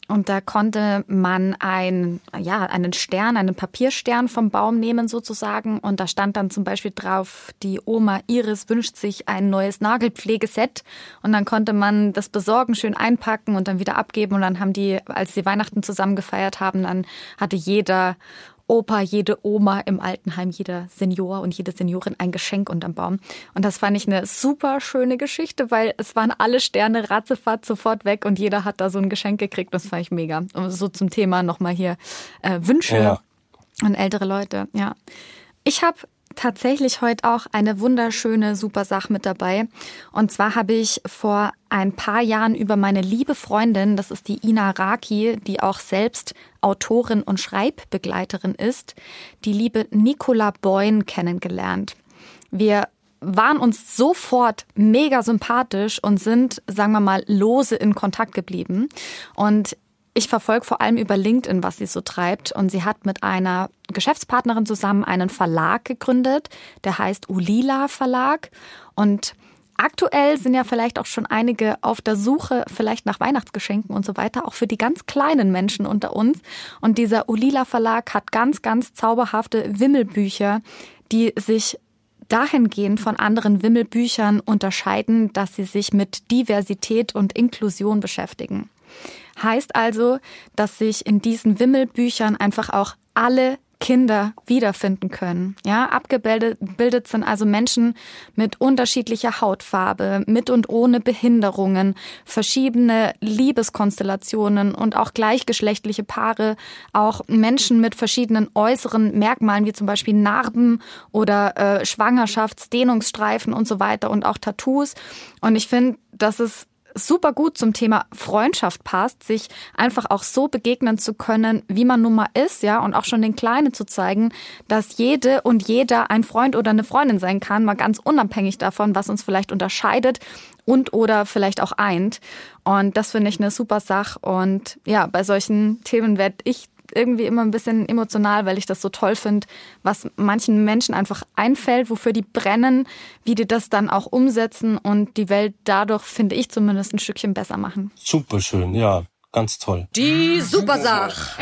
Und da konnte man einen Stern, einen Papierstern vom Baum nehmen sozusagen. Und da stand dann zum Beispiel drauf, die Oma Iris wünscht sich ein neues Nagelpflegeset. Und dann konnte man das besorgen, schön einpacken und dann wieder abgeben. Und dann haben die, als sie Weihnachten zusammen gefeiert haben, dann hatte jeder Opa, jede Oma im Altenheim, jeder Senior und jede Seniorin ein Geschenk unterm Baum. Und das fand ich eine super schöne Geschichte, weil es waren alle Sterne ratzefatz sofort weg und jeder hat da so ein Geschenk gekriegt. Das fand ich mega. Und so zum Thema nochmal hier Wünsche an ältere Leute. Ja, ich habe tatsächlich heute auch eine wunderschöne super Sache mit dabei. Und zwar habe ich vor ein paar Jahren über meine liebe Freundin, das ist die Ina Raki, die auch selbst Autorin und Schreibbegleiterin ist, die liebe Nicola Boyn kennengelernt. Wir waren uns sofort mega sympathisch und sind, sagen wir mal, lose in Kontakt geblieben. Und ich verfolge vor allem über LinkedIn, was sie so treibt. Und sie hat mit einer Geschäftspartnerin zusammen einen Verlag gegründet, der heißt Ulila Verlag. Und aktuell sind ja vielleicht auch schon einige auf der Suche vielleicht nach Weihnachtsgeschenken und so weiter, auch für die ganz kleinen Menschen unter uns. Und dieser Ulila Verlag hat ganz, ganz zauberhafte Wimmelbücher, die sich dahingehend von anderen Wimmelbüchern unterscheiden, dass sie sich mit Diversität und Inklusion beschäftigen. Heißt also, dass sich in diesen Wimmelbüchern einfach auch alle Kinder wiederfinden können. Ja, abgebildet sind also Menschen mit unterschiedlicher Hautfarbe, mit und ohne Behinderungen, verschiedene Liebeskonstellationen und auch gleichgeschlechtliche Paare, auch Menschen mit verschiedenen äußeren Merkmalen, wie zum Beispiel Narben oder Schwangerschaftsdehnungsstreifen und so weiter und auch Tattoos. Und ich finde, dass es super gut zum Thema Freundschaft passt, sich einfach auch so begegnen zu können, wie man nun mal ist, ja, und auch schon den Kleinen zu zeigen, dass jede und jeder ein Freund oder eine Freundin sein kann, mal ganz unabhängig davon, was uns vielleicht unterscheidet und oder vielleicht auch eint. Und das finde ich eine super Sache. Und ja, bei solchen Themen werde ich irgendwie immer ein bisschen emotional, weil ich das so toll finde, was manchen Menschen einfach einfällt, wofür die brennen, wie die das dann auch umsetzen und die Welt dadurch, finde ich zumindest, ein Stückchen besser machen. Superschön, ja, ganz toll. Die Supersach.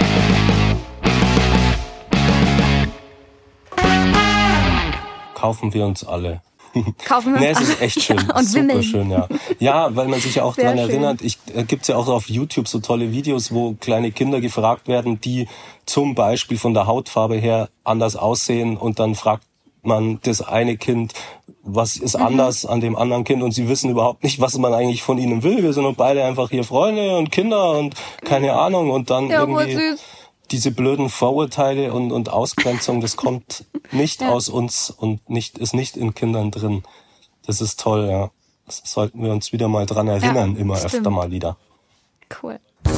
Kaufen wir uns alle. Kaufen wir uns es ist echt schön, und super schön, ja. Ja, weil man sich ja auch Sehr dran schön. erinnert, gibt's ja auch auf YouTube so tolle Videos, wo kleine Kinder gefragt werden, die zum Beispiel von der Hautfarbe her anders aussehen und dann fragt man das eine Kind, was ist anders an dem anderen Kind und sie wissen überhaupt nicht, was man eigentlich von ihnen will. Wir sind doch beide einfach hier Freunde und Kinder und keine Ahnung und dann irgendwie diese blöden Vorurteile und Ausgrenzung, das kommt nicht aus uns und ist nicht in Kindern drin. Das ist toll, ja. Das sollten wir uns wieder mal dran erinnern, immer stimmt. öfter mal wieder. Cool.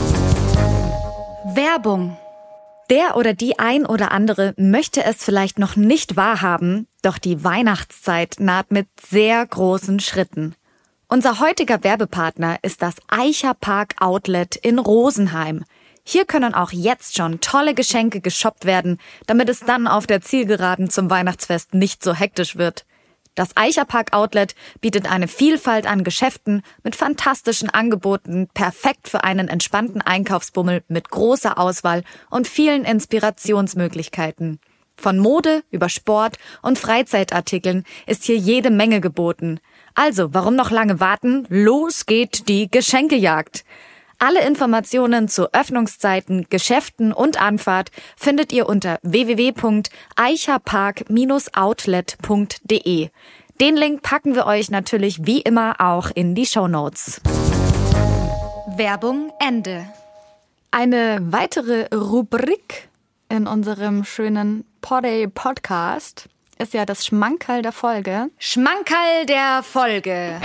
Werbung. Der oder die ein oder andere möchte es vielleicht noch nicht wahrhaben, doch die Weihnachtszeit naht mit sehr großen Schritten. Unser heutiger Werbepartner ist das Eicher Park Outlet in Rosenheim. Hier können auch jetzt schon tolle Geschenke geshoppt werden, damit es dann auf der Zielgeraden zum Weihnachtsfest nicht so hektisch wird. Das Eicher Park Outlet bietet eine Vielfalt an Geschäften mit fantastischen Angeboten, perfekt für einen entspannten Einkaufsbummel mit großer Auswahl und vielen Inspirationsmöglichkeiten. Von Mode über Sport und Freizeitartikeln ist hier jede Menge geboten. Also, warum noch lange warten? Los geht die Geschenkejagd! Alle Informationen zu Öffnungszeiten, Geschäften und Anfahrt findet ihr unter www.eicherpark-outlet.de. Den Link packen wir euch natürlich wie immer auch in die Shownotes. Werbung Ende. Eine weitere Rubrik in unserem schönen Podday-Podcast ist ja das Schmankerl der Folge. Schmankerl der Folge.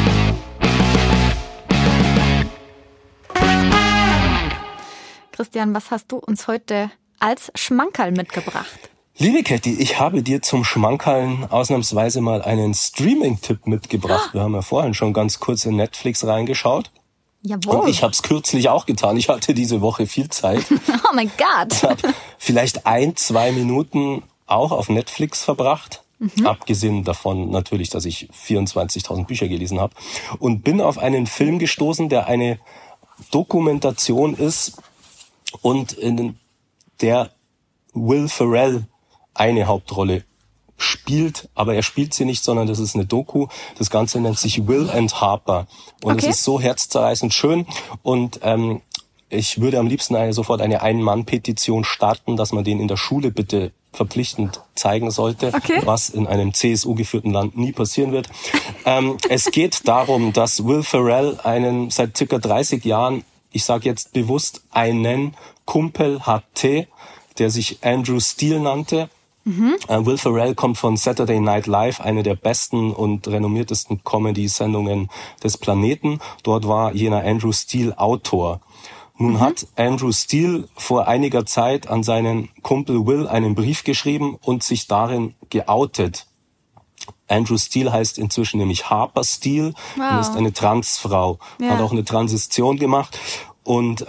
Christian, was hast du uns heute als Schmankerl mitgebracht? Liebe Kathi, ich habe dir zum Schmankerln ausnahmsweise mal einen Streaming-Tipp mitgebracht. Wir haben ja vorhin schon ganz kurz in Netflix reingeschaut. Jawohl. Und ich habe es kürzlich auch getan. Ich hatte diese Woche viel Zeit. Oh mein Gott. Ich habe vielleicht 1-2 Minuten auch auf Netflix verbracht. Abgesehen davon natürlich, dass ich 24.000 Bücher gelesen habe. Und bin auf einen Film gestoßen, der eine Dokumentation ist und in der Will Ferrell eine Hauptrolle spielt, aber er spielt sie nicht, sondern das ist eine Doku. Das Ganze nennt sich Will and Harper und es ist so herzzerreißend schön und ich würde am liebsten sofort eine Ein-Mann-Petition starten, dass man den in der Schule bitte verpflichtend zeigen sollte, was in einem CSU-geführten Land nie passieren wird. Es geht darum, dass Will Ferrell einen seit circa 30 Jahren, ich sage jetzt bewusst einen Kumpel hatte, der sich Andrew Steele nannte. Will Ferrell kommt von Saturday Night Live, eine der besten und renommiertesten Comedy-Sendungen des Planeten. Dort war jener Andrew Steele Autor. Nun hat Andrew Steele vor einiger Zeit an seinen Kumpel Will einen Brief geschrieben und sich darin geoutet. Andrew Steele heißt inzwischen nämlich Harper Steele und ist eine Transfrau. Hat auch eine Transition gemacht. Und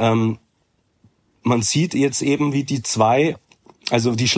man sieht jetzt eben, wie die zwei, also die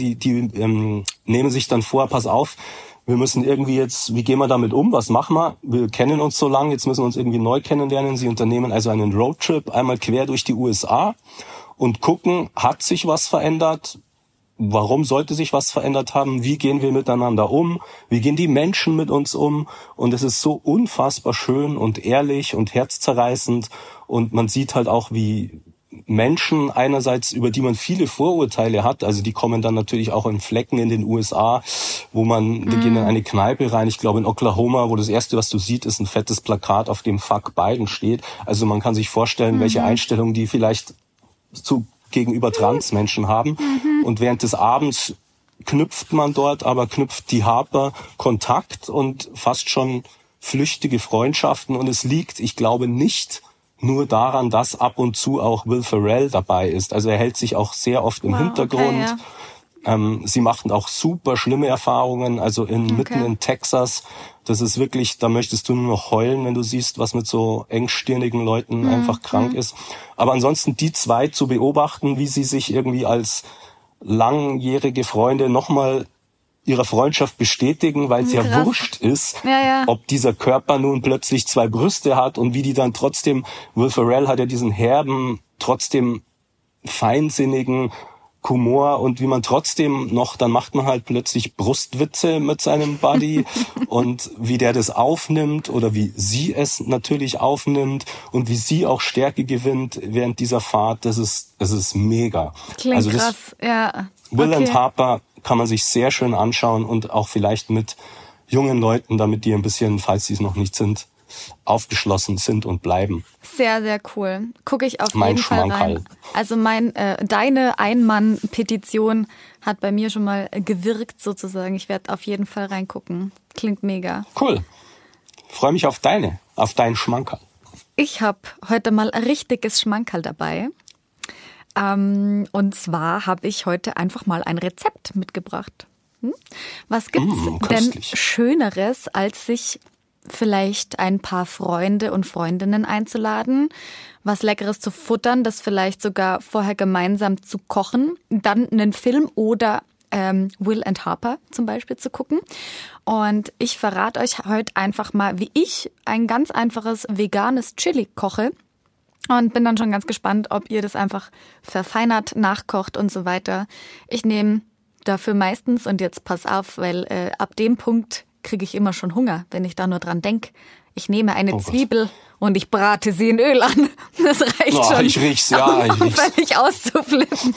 nehmen sich dann vor, pass auf, wir müssen irgendwie jetzt, wie gehen wir damit um, was machen wir? Wir kennen uns so lange, jetzt müssen wir uns irgendwie neu kennenlernen. Sie unternehmen also einen Roadtrip einmal quer durch die USA und gucken, hat sich was verändert? Warum sollte sich was verändert haben? Wie gehen wir miteinander um? Wie gehen die Menschen mit uns um? Und es ist so unfassbar schön und ehrlich und herzzerreißend und man sieht halt auch, wie Menschen einerseits, über die man viele Vorurteile hat, also die kommen dann natürlich auch in Flecken in den USA, wir gehen in eine Kneipe rein, ich glaube in Oklahoma, wo das Erste, was du siehst, ist ein fettes Plakat, auf dem Fuck Biden steht. Also man kann sich vorstellen, welche Einstellungen die vielleicht gegenüber Transmenschen haben. Und während des Abends knüpft die Harper Kontakt und fast schon flüchtige Freundschaften. Und es liegt, ich glaube, nicht nur daran, dass ab und zu auch Will Ferrell dabei ist. Also er hält sich auch sehr oft im Hintergrund. Sie machten auch super schlimme Erfahrungen, also mitten in Texas. Das ist wirklich, da möchtest du nur noch heulen, wenn du siehst, was mit so engstirnigen Leuten einfach krank ist. Aber ansonsten die zwei zu beobachten, wie sie sich irgendwie als langjährige Freunde nochmal ihrer Freundschaft bestätigen, weil es ja wurscht ist, ob dieser Körper nun plötzlich 2 Brüste hat und wie die dann trotzdem, Will Ferrell hat ja diesen herben, trotzdem feinsinnigen Humor und wie man trotzdem noch, dann macht man halt plötzlich Brustwitze mit seinem Buddy und wie der das aufnimmt oder wie sie es natürlich aufnimmt und wie sie auch Stärke gewinnt während dieser Fahrt, das ist mega. Klingt also krass, Will and Harper kann man sich sehr schön anschauen und auch vielleicht mit jungen Leuten, damit die ein bisschen, falls sie es noch nicht sind, aufgeschlossen sind und bleiben. Sehr, sehr cool. Gucke ich auf jeden Fall rein. Also deine Ein-Mann-Petition hat bei mir schon mal gewirkt sozusagen. Ich werde auf jeden Fall reingucken. Klingt mega. Cool. Freue mich auf deinen Schmankerl. Ich habe heute mal ein richtiges Schmankerl dabei. Und zwar habe ich heute einfach mal ein Rezept mitgebracht. Was gibt's denn Schöneres, als sich vielleicht ein paar Freunde und Freundinnen einzuladen, was Leckeres zu futtern, das vielleicht sogar vorher gemeinsam zu kochen, dann einen Film oder Will and Harper zum Beispiel zu gucken. Und ich verrate euch heute einfach mal, wie ich ein ganz einfaches veganes Chili koche. Und bin dann schon ganz gespannt, ob ihr das einfach verfeinert, nachkocht und so weiter. Ich nehme dafür meistens, und jetzt pass auf, weil ab dem Punkt kriege ich immer schon Hunger, wenn ich da nur dran denke. Ich nehme eine Zwiebel und ich brate sie in Öl an. Das reicht schon. Ich riech's, um völlig auszuflippen.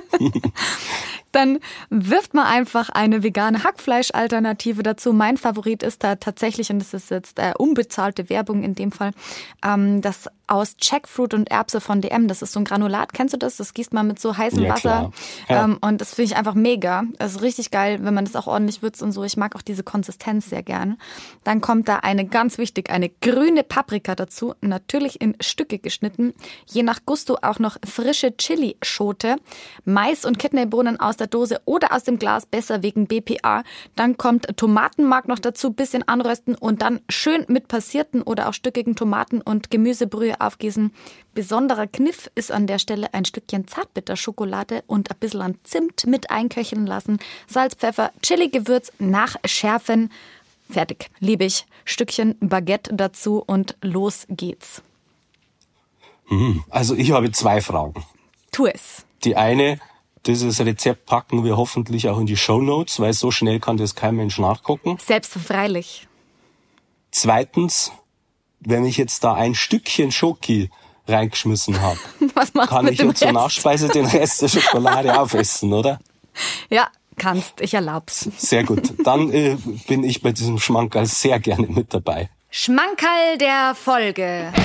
Dann wirft man einfach eine vegane Hackfleisch-Alternative dazu. Mein Favorit ist da tatsächlich, und das ist jetzt unbezahlte Werbung in dem Fall, das aus Jackfruit und Erbse von DM. Das ist so ein Granulat. Kennst du das? Das gießt man mit so heißem Wasser. Ja. Und das finde ich einfach mega. Das ist richtig geil, wenn man das auch ordentlich würzt und so. Ich mag auch diese Konsistenz sehr gern. Dann kommt da eine grüne Paprika dazu. Natürlich in Stücke geschnitten. Je nach Gusto auch noch frische Chilischote. Mais und Kidneybohnen aus der Dose oder aus dem Glas, besser wegen BPA. Dann kommt Tomatenmark noch dazu, bisschen anrösten und dann schön mit passierten oder auch stückigen Tomaten und Gemüsebrühe aufgießen. Besonderer Kniff ist an der Stelle ein Stückchen Zartbitterschokolade und ein bisschen an Zimt mit einköcheln lassen. Salz, Pfeffer, Chili-Gewürz nachschärfen. Fertig. Liebe ich. Stückchen Baguette dazu und los geht's. Also ich habe 2 Fragen. Tu es. Die eine, dieses Rezept packen wir hoffentlich auch in die Shownotes, weil so schnell kann das kein Mensch nachgucken. Selbstverständlich. Zweitens, wenn ich jetzt da ein Stückchen Schoki reingeschmissen habe, Was machst du kann mit ich dem ja zur Rest? Nachspeise den Rest der Schokolade aufessen, oder? Ja, kannst. Ich erlaub's. Sehr gut. Dann bin ich bei diesem Schmankerl sehr gerne mit dabei. Schmankerl der Folge.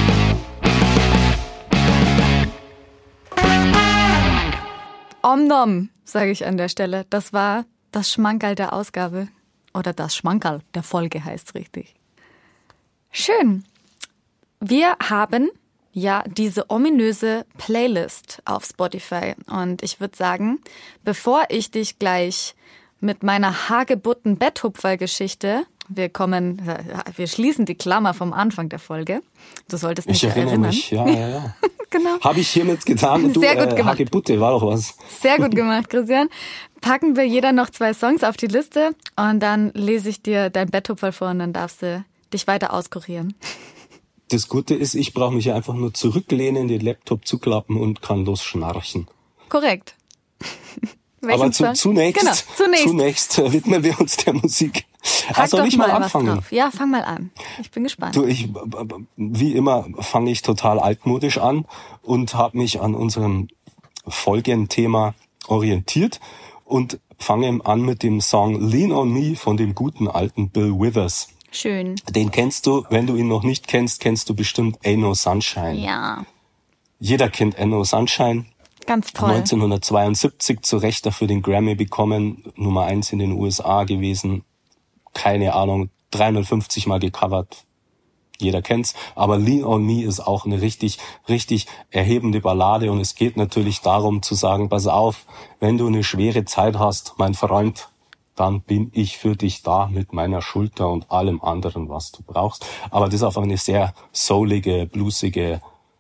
Om nom, sage ich an der Stelle. Das war das Schmankerl der Ausgabe. Oder das Schmankerl der Folge heißt richtig. Schön. Wir haben ja diese ominöse Playlist auf Spotify. Und ich würde sagen, bevor ich dich gleich mit meiner hagebutten Betthupferl-Geschichte, wir schließen die Klammer vom Anfang der Folge. Du solltest mich Ich erinnere erinnern. mich, ja. Genau. Habe ich hiermit getan. Du, Sehr gut gemacht. Hagebutte war doch was. Sehr gut gemacht, Christian. Packen wir jeder noch 2 Songs auf die Liste und dann lese ich dir dein Betthupferl vor und dann darfst du dich weiter auskurieren. Das Gute ist, ich brauche mich ja einfach nur zurücklehnen, den Laptop zuklappen und kann losschnarchen. Korrekt. Aber Song? zunächst Genau, zunächst. widmen wir uns der Musik. Pack Soll doch ich mal was anfangen? drauf. Ja, fang mal an. Ich bin gespannt. Du, wie immer fange ich total altmodisch an und habe mich an unserem Folgenthema orientiert und fange an mit dem Song Lean on Me von dem guten alten Bill Withers. Schön. Den kennst du, wenn du ihn noch nicht kennst, kennst du bestimmt Ain't No Sunshine. Ja, Jeder kennt Ain't No Sunshine. ganz toll. 1972 zu Recht dafür den Grammy bekommen, Nummer 1 in den USA gewesen. Keine Ahnung, 350 Mal gecovert. Jeder kennt's. Aber Lean on Me ist auch eine richtig, richtig erhebende Ballade. Und es geht natürlich darum zu sagen, pass auf, wenn du eine schwere Zeit hast, mein Freund, dann bin ich für dich da mit meiner Schulter und allem anderen, was du brauchst. Aber das auf eine sehr soulige, bluesige,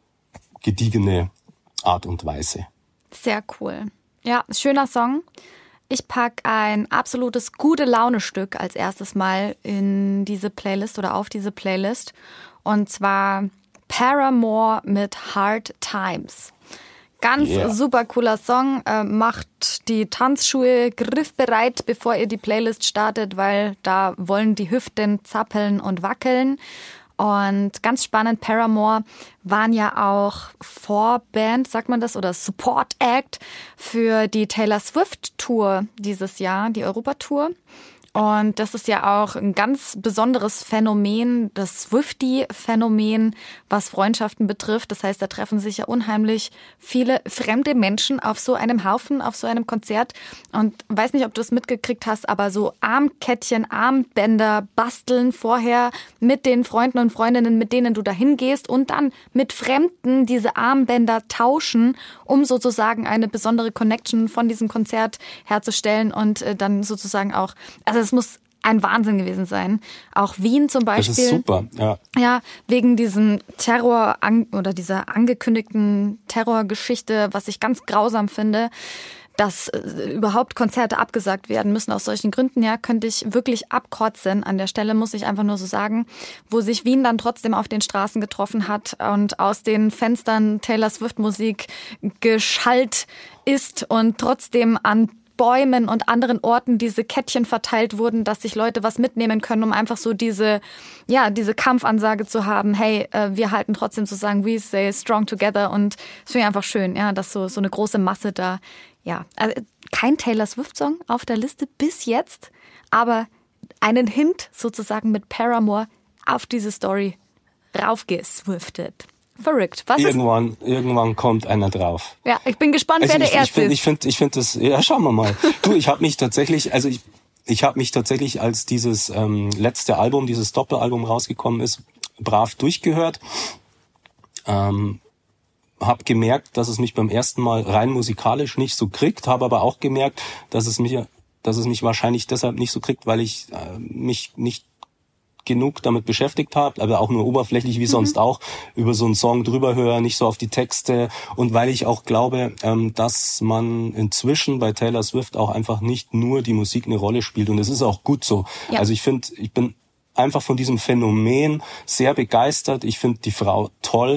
gediegene Art und Weise. Sehr cool. Ja, schöner Song. Ich pack ein absolutes Gute-Laune-Stück als erstes Mal in diese Playlist oder auf diese Playlist. Und zwar Paramore mit Hard Times. Ganz super cooler Song. Macht die Tanzschuhe griffbereit, bevor ihr die Playlist startet, weil da wollen die Hüften zappeln und wackeln. Und ganz spannend, Paramore waren ja auch Vorband, sagt man das, oder Support Act für die Taylor Swift Tour dieses Jahr, die Europatour. Und das ist ja auch ein ganz besonderes Phänomen, das Swiftie-Phänomen, was Freundschaften betrifft. Das heißt, da treffen sich ja unheimlich viele fremde Menschen auf so einem Haufen, auf so einem Konzert. Und weiß nicht, ob du es mitgekriegt hast, aber so Armkettchen, Armbänder basteln vorher mit den Freunden und Freundinnen, mit denen du dahin gehst und dann mit Fremden diese Armbänder tauschen, um sozusagen eine besondere Connection von diesem Konzert herzustellen und dann sozusagen auch, also es muss ein Wahnsinn gewesen sein. Auch Wien zum Beispiel. Das ist super, ja. Ja, wegen diesem Terror oder dieser angekündigten Terrorgeschichte, was ich ganz grausam finde, dass überhaupt Konzerte abgesagt werden müssen aus solchen Gründen, ja, könnte ich wirklich abkotzen. An der Stelle muss ich einfach nur so sagen, wo sich Wien dann trotzdem auf den Straßen getroffen hat und aus den Fenstern Taylor Swift Musik geschallt ist und trotzdem an Bäumen und anderen Orten diese Kettchen verteilt wurden, dass sich Leute was mitnehmen können, um einfach so diese Kampfansage zu haben. Hey, wir halten trotzdem sozusagen, we stay strong together, und es finde ich einfach schön, ja, dass so eine große Masse da, ja, also kein Taylor Swift Song auf der Liste bis jetzt, aber einen Hint sozusagen mit Paramore auf diese Story raufgeswiftet. Verrückt. Irgendwann kommt einer drauf. Ja, ich bin gespannt, Also wer der Erste ist. Ich finde das, ja, schauen wir mal. Du, ich habe mich tatsächlich, als dieses letzte Album, dieses Doppelalbum rausgekommen ist, brav durchgehört. Hab gemerkt, dass es mich beim ersten Mal rein musikalisch nicht so kriegt, habe aber auch gemerkt, dass es mich wahrscheinlich deshalb nicht so kriegt, weil ich mich nicht genug damit beschäftigt habe, aber auch nur oberflächlich wie sonst auch, über so einen Song drüber höre, nicht so auf die Texte, und weil ich auch glaube, dass man inzwischen bei Taylor Swift auch einfach nicht nur die Musik eine Rolle spielt, und es ist auch gut so. Ja. Also ich bin einfach von diesem Phänomen sehr begeistert. Ich finde die Frau toll.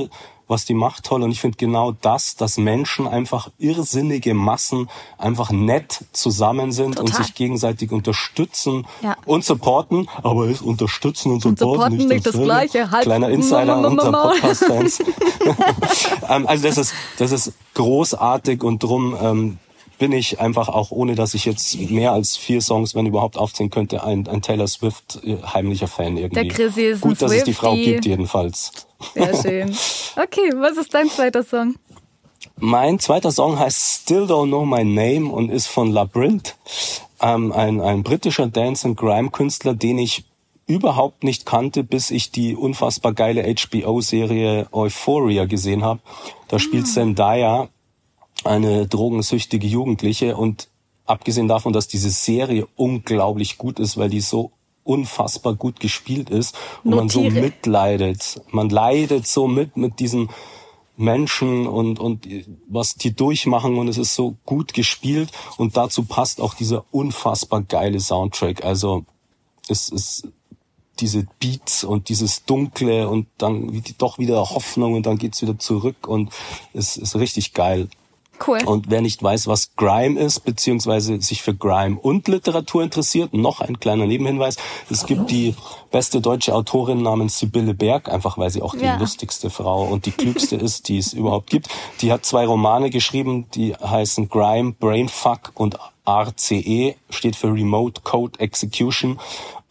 was die macht, toll. Und ich finde genau das, dass Menschen einfach irrsinnige Massen einfach nett zusammen sind Total. und sich gegenseitig unterstützen und supporten. Aber ist unterstützen und supporten nicht das Gleiche. Halt. Kleiner Insider unter Podcast-Fans. Also das ist großartig und drum bin ich einfach auch, ohne dass ich jetzt mehr als 4 Songs, wenn überhaupt, aufzählen könnte, ein Taylor Swift heimlicher Fan irgendwie. Der Chrissy ist gut, dass Swiftie. es die Frau gibt jedenfalls. Sehr schön. Okay, was ist dein zweiter Song? Mein zweiter Song heißt Still Don't Know My Name und ist von Labrinth, ein britischer Dance- and Grime-Künstler, den ich überhaupt nicht kannte, bis ich die unfassbar geile HBO-Serie Euphoria gesehen habe. Da spielt Zendaya eine drogensüchtige Jugendliche und abgesehen davon, dass diese Serie unglaublich gut ist, weil die so unfassbar gut gespielt ist und man so mitleidet. Man leidet so mit diesen Menschen und was die durchmachen und es ist so gut gespielt und dazu passt auch dieser unfassbar geile Soundtrack. Also es ist diese Beats und dieses Dunkle und dann doch wieder Hoffnung und dann geht's wieder zurück und es ist richtig geil. Cool. Und wer nicht weiß, was Grime ist, beziehungsweise sich für Grime und Literatur interessiert, noch ein kleiner Nebenhinweis. Es gibt die beste deutsche Autorin namens Sibylle Berg, einfach weil sie auch die lustigste Frau und die klügste ist, die es überhaupt gibt. Die hat 2 Romane geschrieben, die heißen Grime, Brainfuck und RCE, steht für Remote Code Execution.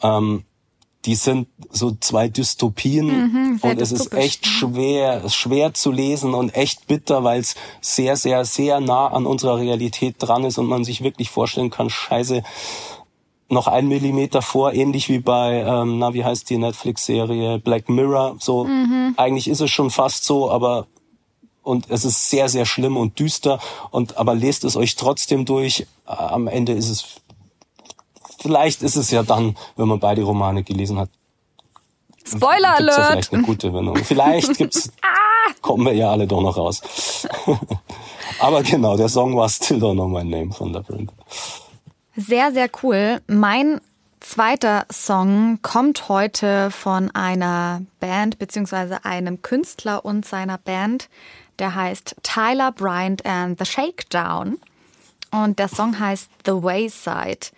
Die sind so 2 Dystopien und es ist echt schwer zu lesen und echt bitter, weil es sehr, sehr, sehr nah an unserer Realität dran ist und man sich wirklich vorstellen kann, scheiße, noch 1 Millimeter vor, ähnlich wie bei, wie heißt die Netflix-Serie Black Mirror, so, eigentlich ist es schon fast so, aber und es ist sehr, sehr schlimm und düster aber lest es euch trotzdem durch, am Ende ist es vielleicht ist es ja dann, wenn man beide Romane gelesen hat. Spoiler Alert! Ja vielleicht eine gute Wendung. Vielleicht kommen wir ja alle doch noch raus. Aber genau, der Song war Still Don't Know My Name von Labrinth. Sehr, sehr cool. Mein zweiter Song kommt heute von einer Band beziehungsweise einem Künstler und seiner Band. Der heißt Tyler Bryant and the Shakedown. Und der Song heißt The Wayside.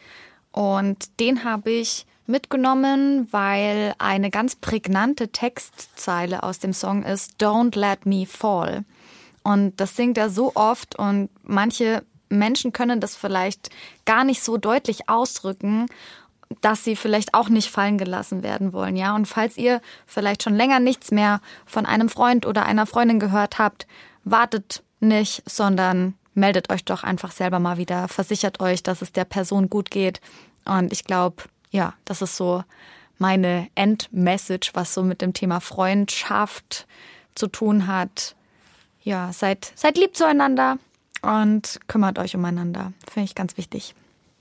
Und den habe ich mitgenommen, weil eine ganz prägnante Textzeile aus dem Song ist Don't let me fall. Und das singt er so oft und manche Menschen können das vielleicht gar nicht so deutlich ausdrücken, dass sie vielleicht auch nicht fallen gelassen werden wollen, ja. Und falls ihr vielleicht schon länger nichts mehr von einem Freund oder einer Freundin gehört habt, wartet nicht, sondern meldet euch doch einfach selber mal wieder, versichert euch, dass es der Person gut geht. Und ich glaube, ja, das ist so meine Endmessage, was so mit dem Thema Freundschaft zu tun hat. Ja, seid lieb zueinander und kümmert euch umeinander. Finde ich ganz wichtig.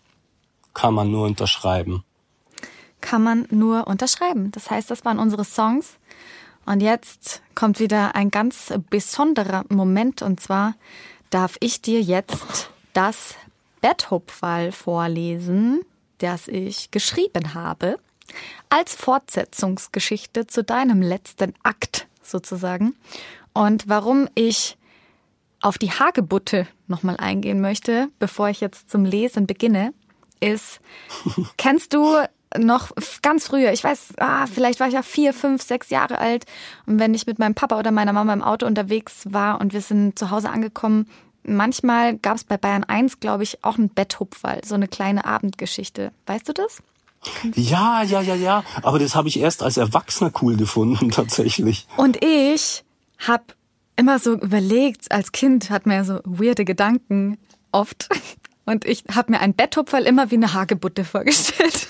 Kann man nur unterschreiben. Kann man nur unterschreiben. Das heißt, das waren unsere Songs. Und jetzt kommt wieder ein ganz besonderer Moment. Und zwar darf ich dir jetzt das Betthupferl vorlesen, das ich geschrieben habe, als Fortsetzungsgeschichte zu deinem letzten Akt sozusagen. Und warum ich auf die Hagebutte nochmal eingehen möchte, bevor ich jetzt zum Lesen beginne, ist, kennst du noch ganz früher, ich weiß, vielleicht war ich ja 4, 5, 6 Jahre alt und wenn ich mit meinem Papa oder meiner Mama im Auto unterwegs war und wir sind zu Hause angekommen, manchmal gab es bei Bayern 1, glaube ich, auch ein Betthupferl, so eine kleine Abendgeschichte. Weißt du das? Ja. Aber das habe ich erst als Erwachsener cool gefunden, tatsächlich. Und ich habe immer so überlegt, als Kind hat man ja so weirde Gedanken oft. Und ich habe mir ein Betthupferl immer wie eine Hagebutte vorgestellt.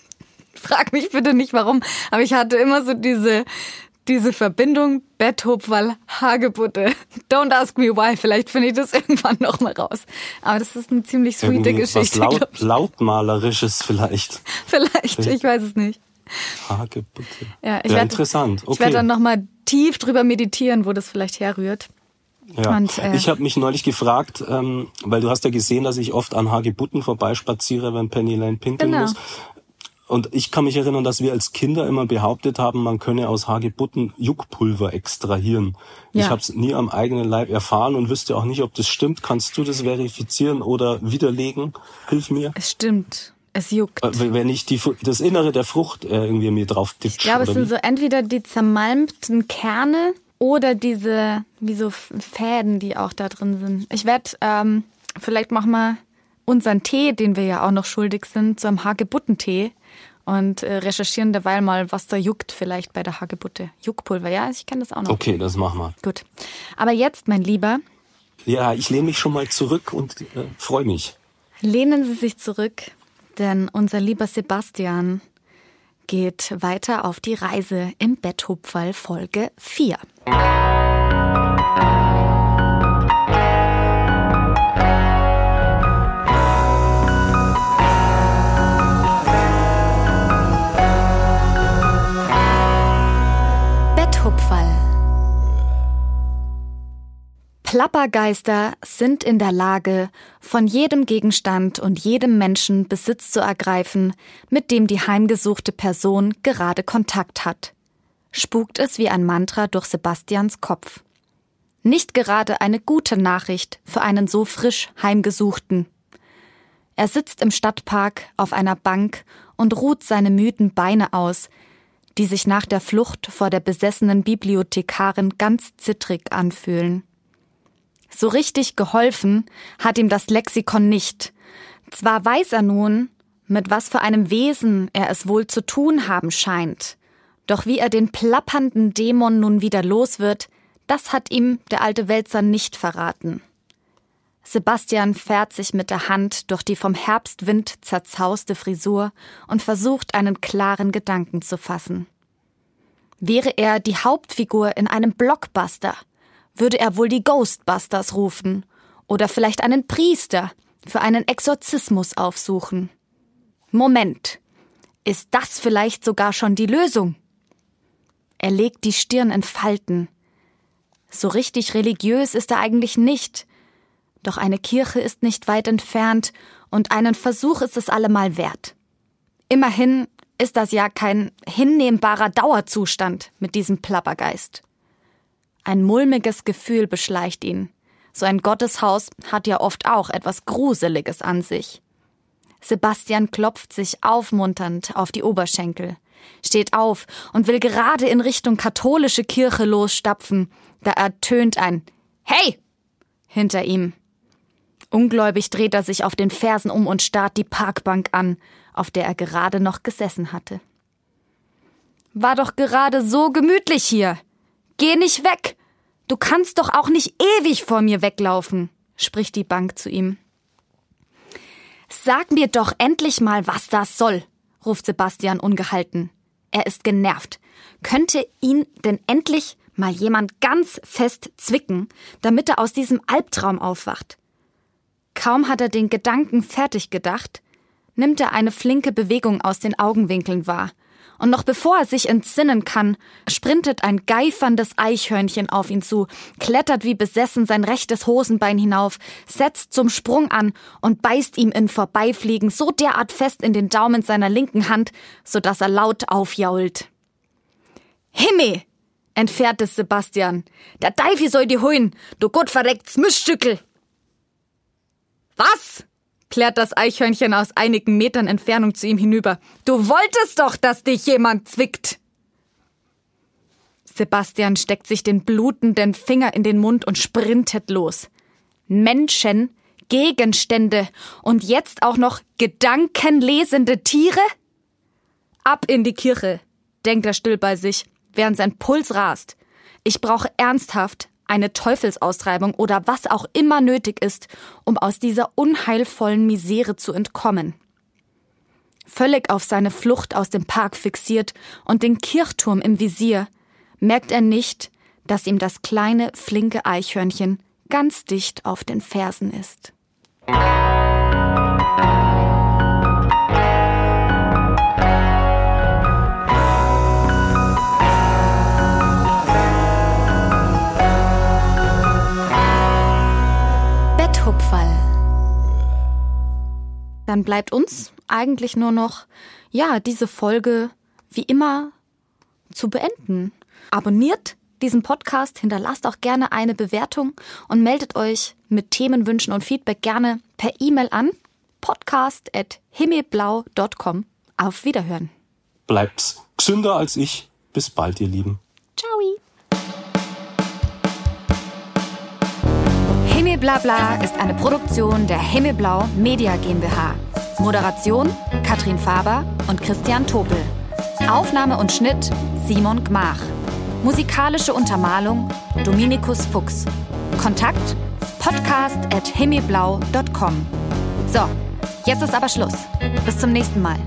Frag mich bitte nicht warum, aber ich hatte immer so diese Verbindung Betthupferl, Hagebutte. Don't ask me why, vielleicht finde ich das irgendwann noch mal raus. Aber das ist eine ziemlich sweete Geschichte. Was lautmalerisches vielleicht. Vielleicht, ich weiß es nicht. Hagebutte. Ja, interessant. Okay. Ich werde dann noch mal tief drüber meditieren, wo das vielleicht herrührt. Ja. Und, ich habe mich neulich gefragt, weil du hast ja gesehen, dass ich oft an Hagebutten vorbeispaziere, wenn Penny Lane pinkeln muss. Und ich kann mich erinnern, dass wir als Kinder immer behauptet haben, man könne aus Hagebutten Juckpulver extrahieren. Ja. Ich habe es nie am eigenen Leib erfahren und wüsste auch nicht, ob das stimmt. Kannst du das verifizieren oder widerlegen? Hilf mir. Es stimmt. Es juckt. Wenn ich das Innere der Frucht irgendwie mir drauf ditsch. Ich glaube, es sind so entweder die zermalmten Kerne oder diese, wie so Fäden, die auch da drin sind. Ich werde, vielleicht machen wir unseren Tee, den wir ja auch noch schuldig sind, zu einem Hagebuttentee und recherchieren derweil mal, was da juckt vielleicht bei der Hagebutte. Juckpulver, ja, ich kenne das auch noch. Okay, das machen wir. Gut. Aber jetzt, mein Lieber. Ja, ich lehne mich schon mal zurück und freue mich. Lehnen Sie sich zurück, denn unser lieber Sebastian geht weiter auf die Reise im Betthupferl Folge 4. Betthupferl. Plappergeister sind in der Lage, von jedem Gegenstand und jedem Menschen Besitz zu ergreifen, mit dem die heimgesuchte Person gerade Kontakt hat. Spukt es wie ein Mantra durch Sebastians Kopf. Nicht gerade eine gute Nachricht für einen so frisch Heimgesuchten. Er sitzt im Stadtpark auf einer Bank und ruht seine müden Beine aus, die sich nach der Flucht vor der besessenen Bibliothekarin ganz zittrig anfühlen. So richtig geholfen hat ihm das Lexikon nicht. Zwar weiß er nun, mit was für einem Wesen er es wohl zu tun haben scheint, doch wie er den plappernden Dämon nun wieder los wird, das hat ihm der alte Wälzer nicht verraten. Sebastian fährt sich mit der Hand durch die vom Herbstwind zerzauste Frisur und versucht, einen klaren Gedanken zu fassen. Wäre er die Hauptfigur in einem Blockbuster, würde er wohl die Ghostbusters rufen oder vielleicht einen Priester für einen Exorzismus aufsuchen. Moment, ist das vielleicht sogar schon die Lösung? Er legt die Stirn in Falten. So richtig religiös ist er eigentlich nicht, doch eine Kirche ist nicht weit entfernt und einen Versuch ist es allemal wert. Immerhin ist das ja kein hinnehmbarer Dauerzustand mit diesem Plappergeist. Ein mulmiges Gefühl beschleicht ihn. So ein Gotteshaus hat ja oft auch etwas Gruseliges an sich. Sebastian klopft sich aufmunternd auf die Oberschenkel, steht auf und will gerade in Richtung katholische Kirche losstapfen, da ertönt ein »Hey!« hinter ihm. Ungläubig dreht er sich auf den Fersen um und starrt die Parkbank an, auf der er gerade noch gesessen hatte. »War doch gerade so gemütlich hier. Geh nicht weg! Du kannst doch auch nicht ewig vor mir weglaufen«, spricht die Bank zu ihm. »Sag mir doch endlich mal, was das soll«, ruft Sebastian ungehalten. Er ist genervt. Könnte ihn denn endlich mal jemand ganz fest zwicken, damit er aus diesem Albtraum aufwacht? Kaum hat er den Gedanken fertig gedacht, nimmt er eine flinke Bewegung aus den Augenwinkeln wahr. Und noch bevor er sich entsinnen kann, sprintet ein geiferndes Eichhörnchen auf ihn zu, klettert wie besessen sein rechtes Hosenbein hinauf, setzt zum Sprung an und beißt ihm im Vorbeifliegen so derart fest in den Daumen seiner linken Hand, sodass er laut aufjault. »Himmel«, entfährt es Sebastian, »der Teufel soll die holen, du gottverrecktes Miststückel!« »Was?«, klärt das Eichhörnchen aus einigen Metern Entfernung zu ihm hinüber. »Du wolltest doch, dass dich jemand zwickt!« Sebastian steckt sich den blutenden Finger in den Mund und sprintet los. Menschen, Gegenstände und jetzt auch noch gedankenlesende Tiere? Ab in die Kirche, denkt er still bei sich, während sein Puls rast. Ich brauche ernsthaft eine Teufelsaustreibung oder was auch immer nötig ist, um aus dieser unheilvollen Misere zu entkommen. Völlig auf seine Flucht aus dem Park fixiert und den Kirchturm im Visier, merkt er nicht, dass ihm das kleine, flinke Eichhörnchen ganz dicht auf den Fersen ist. Betthupferl. Dann bleibt uns eigentlich nur noch, diese Folge wie immer zu beenden. Abonniert diesen Podcast, hinterlasst auch gerne eine Bewertung und meldet euch mit Themenwünschen und Feedback gerne per E-Mail an podcast@himmelblau.com. Auf Wiederhören. Bleibt gesünder als ich. Bis bald, ihr Lieben. Ciao. Himmelblabla ist eine Produktion der Himmelblau Media GmbH. Moderation Katrin Faber und Christian Topel. Aufnahme und Schnitt Simon Gmach. Musikalische Untermalung Dominikus Fuchs. Kontakt podcast@himmelblau.com. So, jetzt ist aber Schluss. Bis zum nächsten Mal.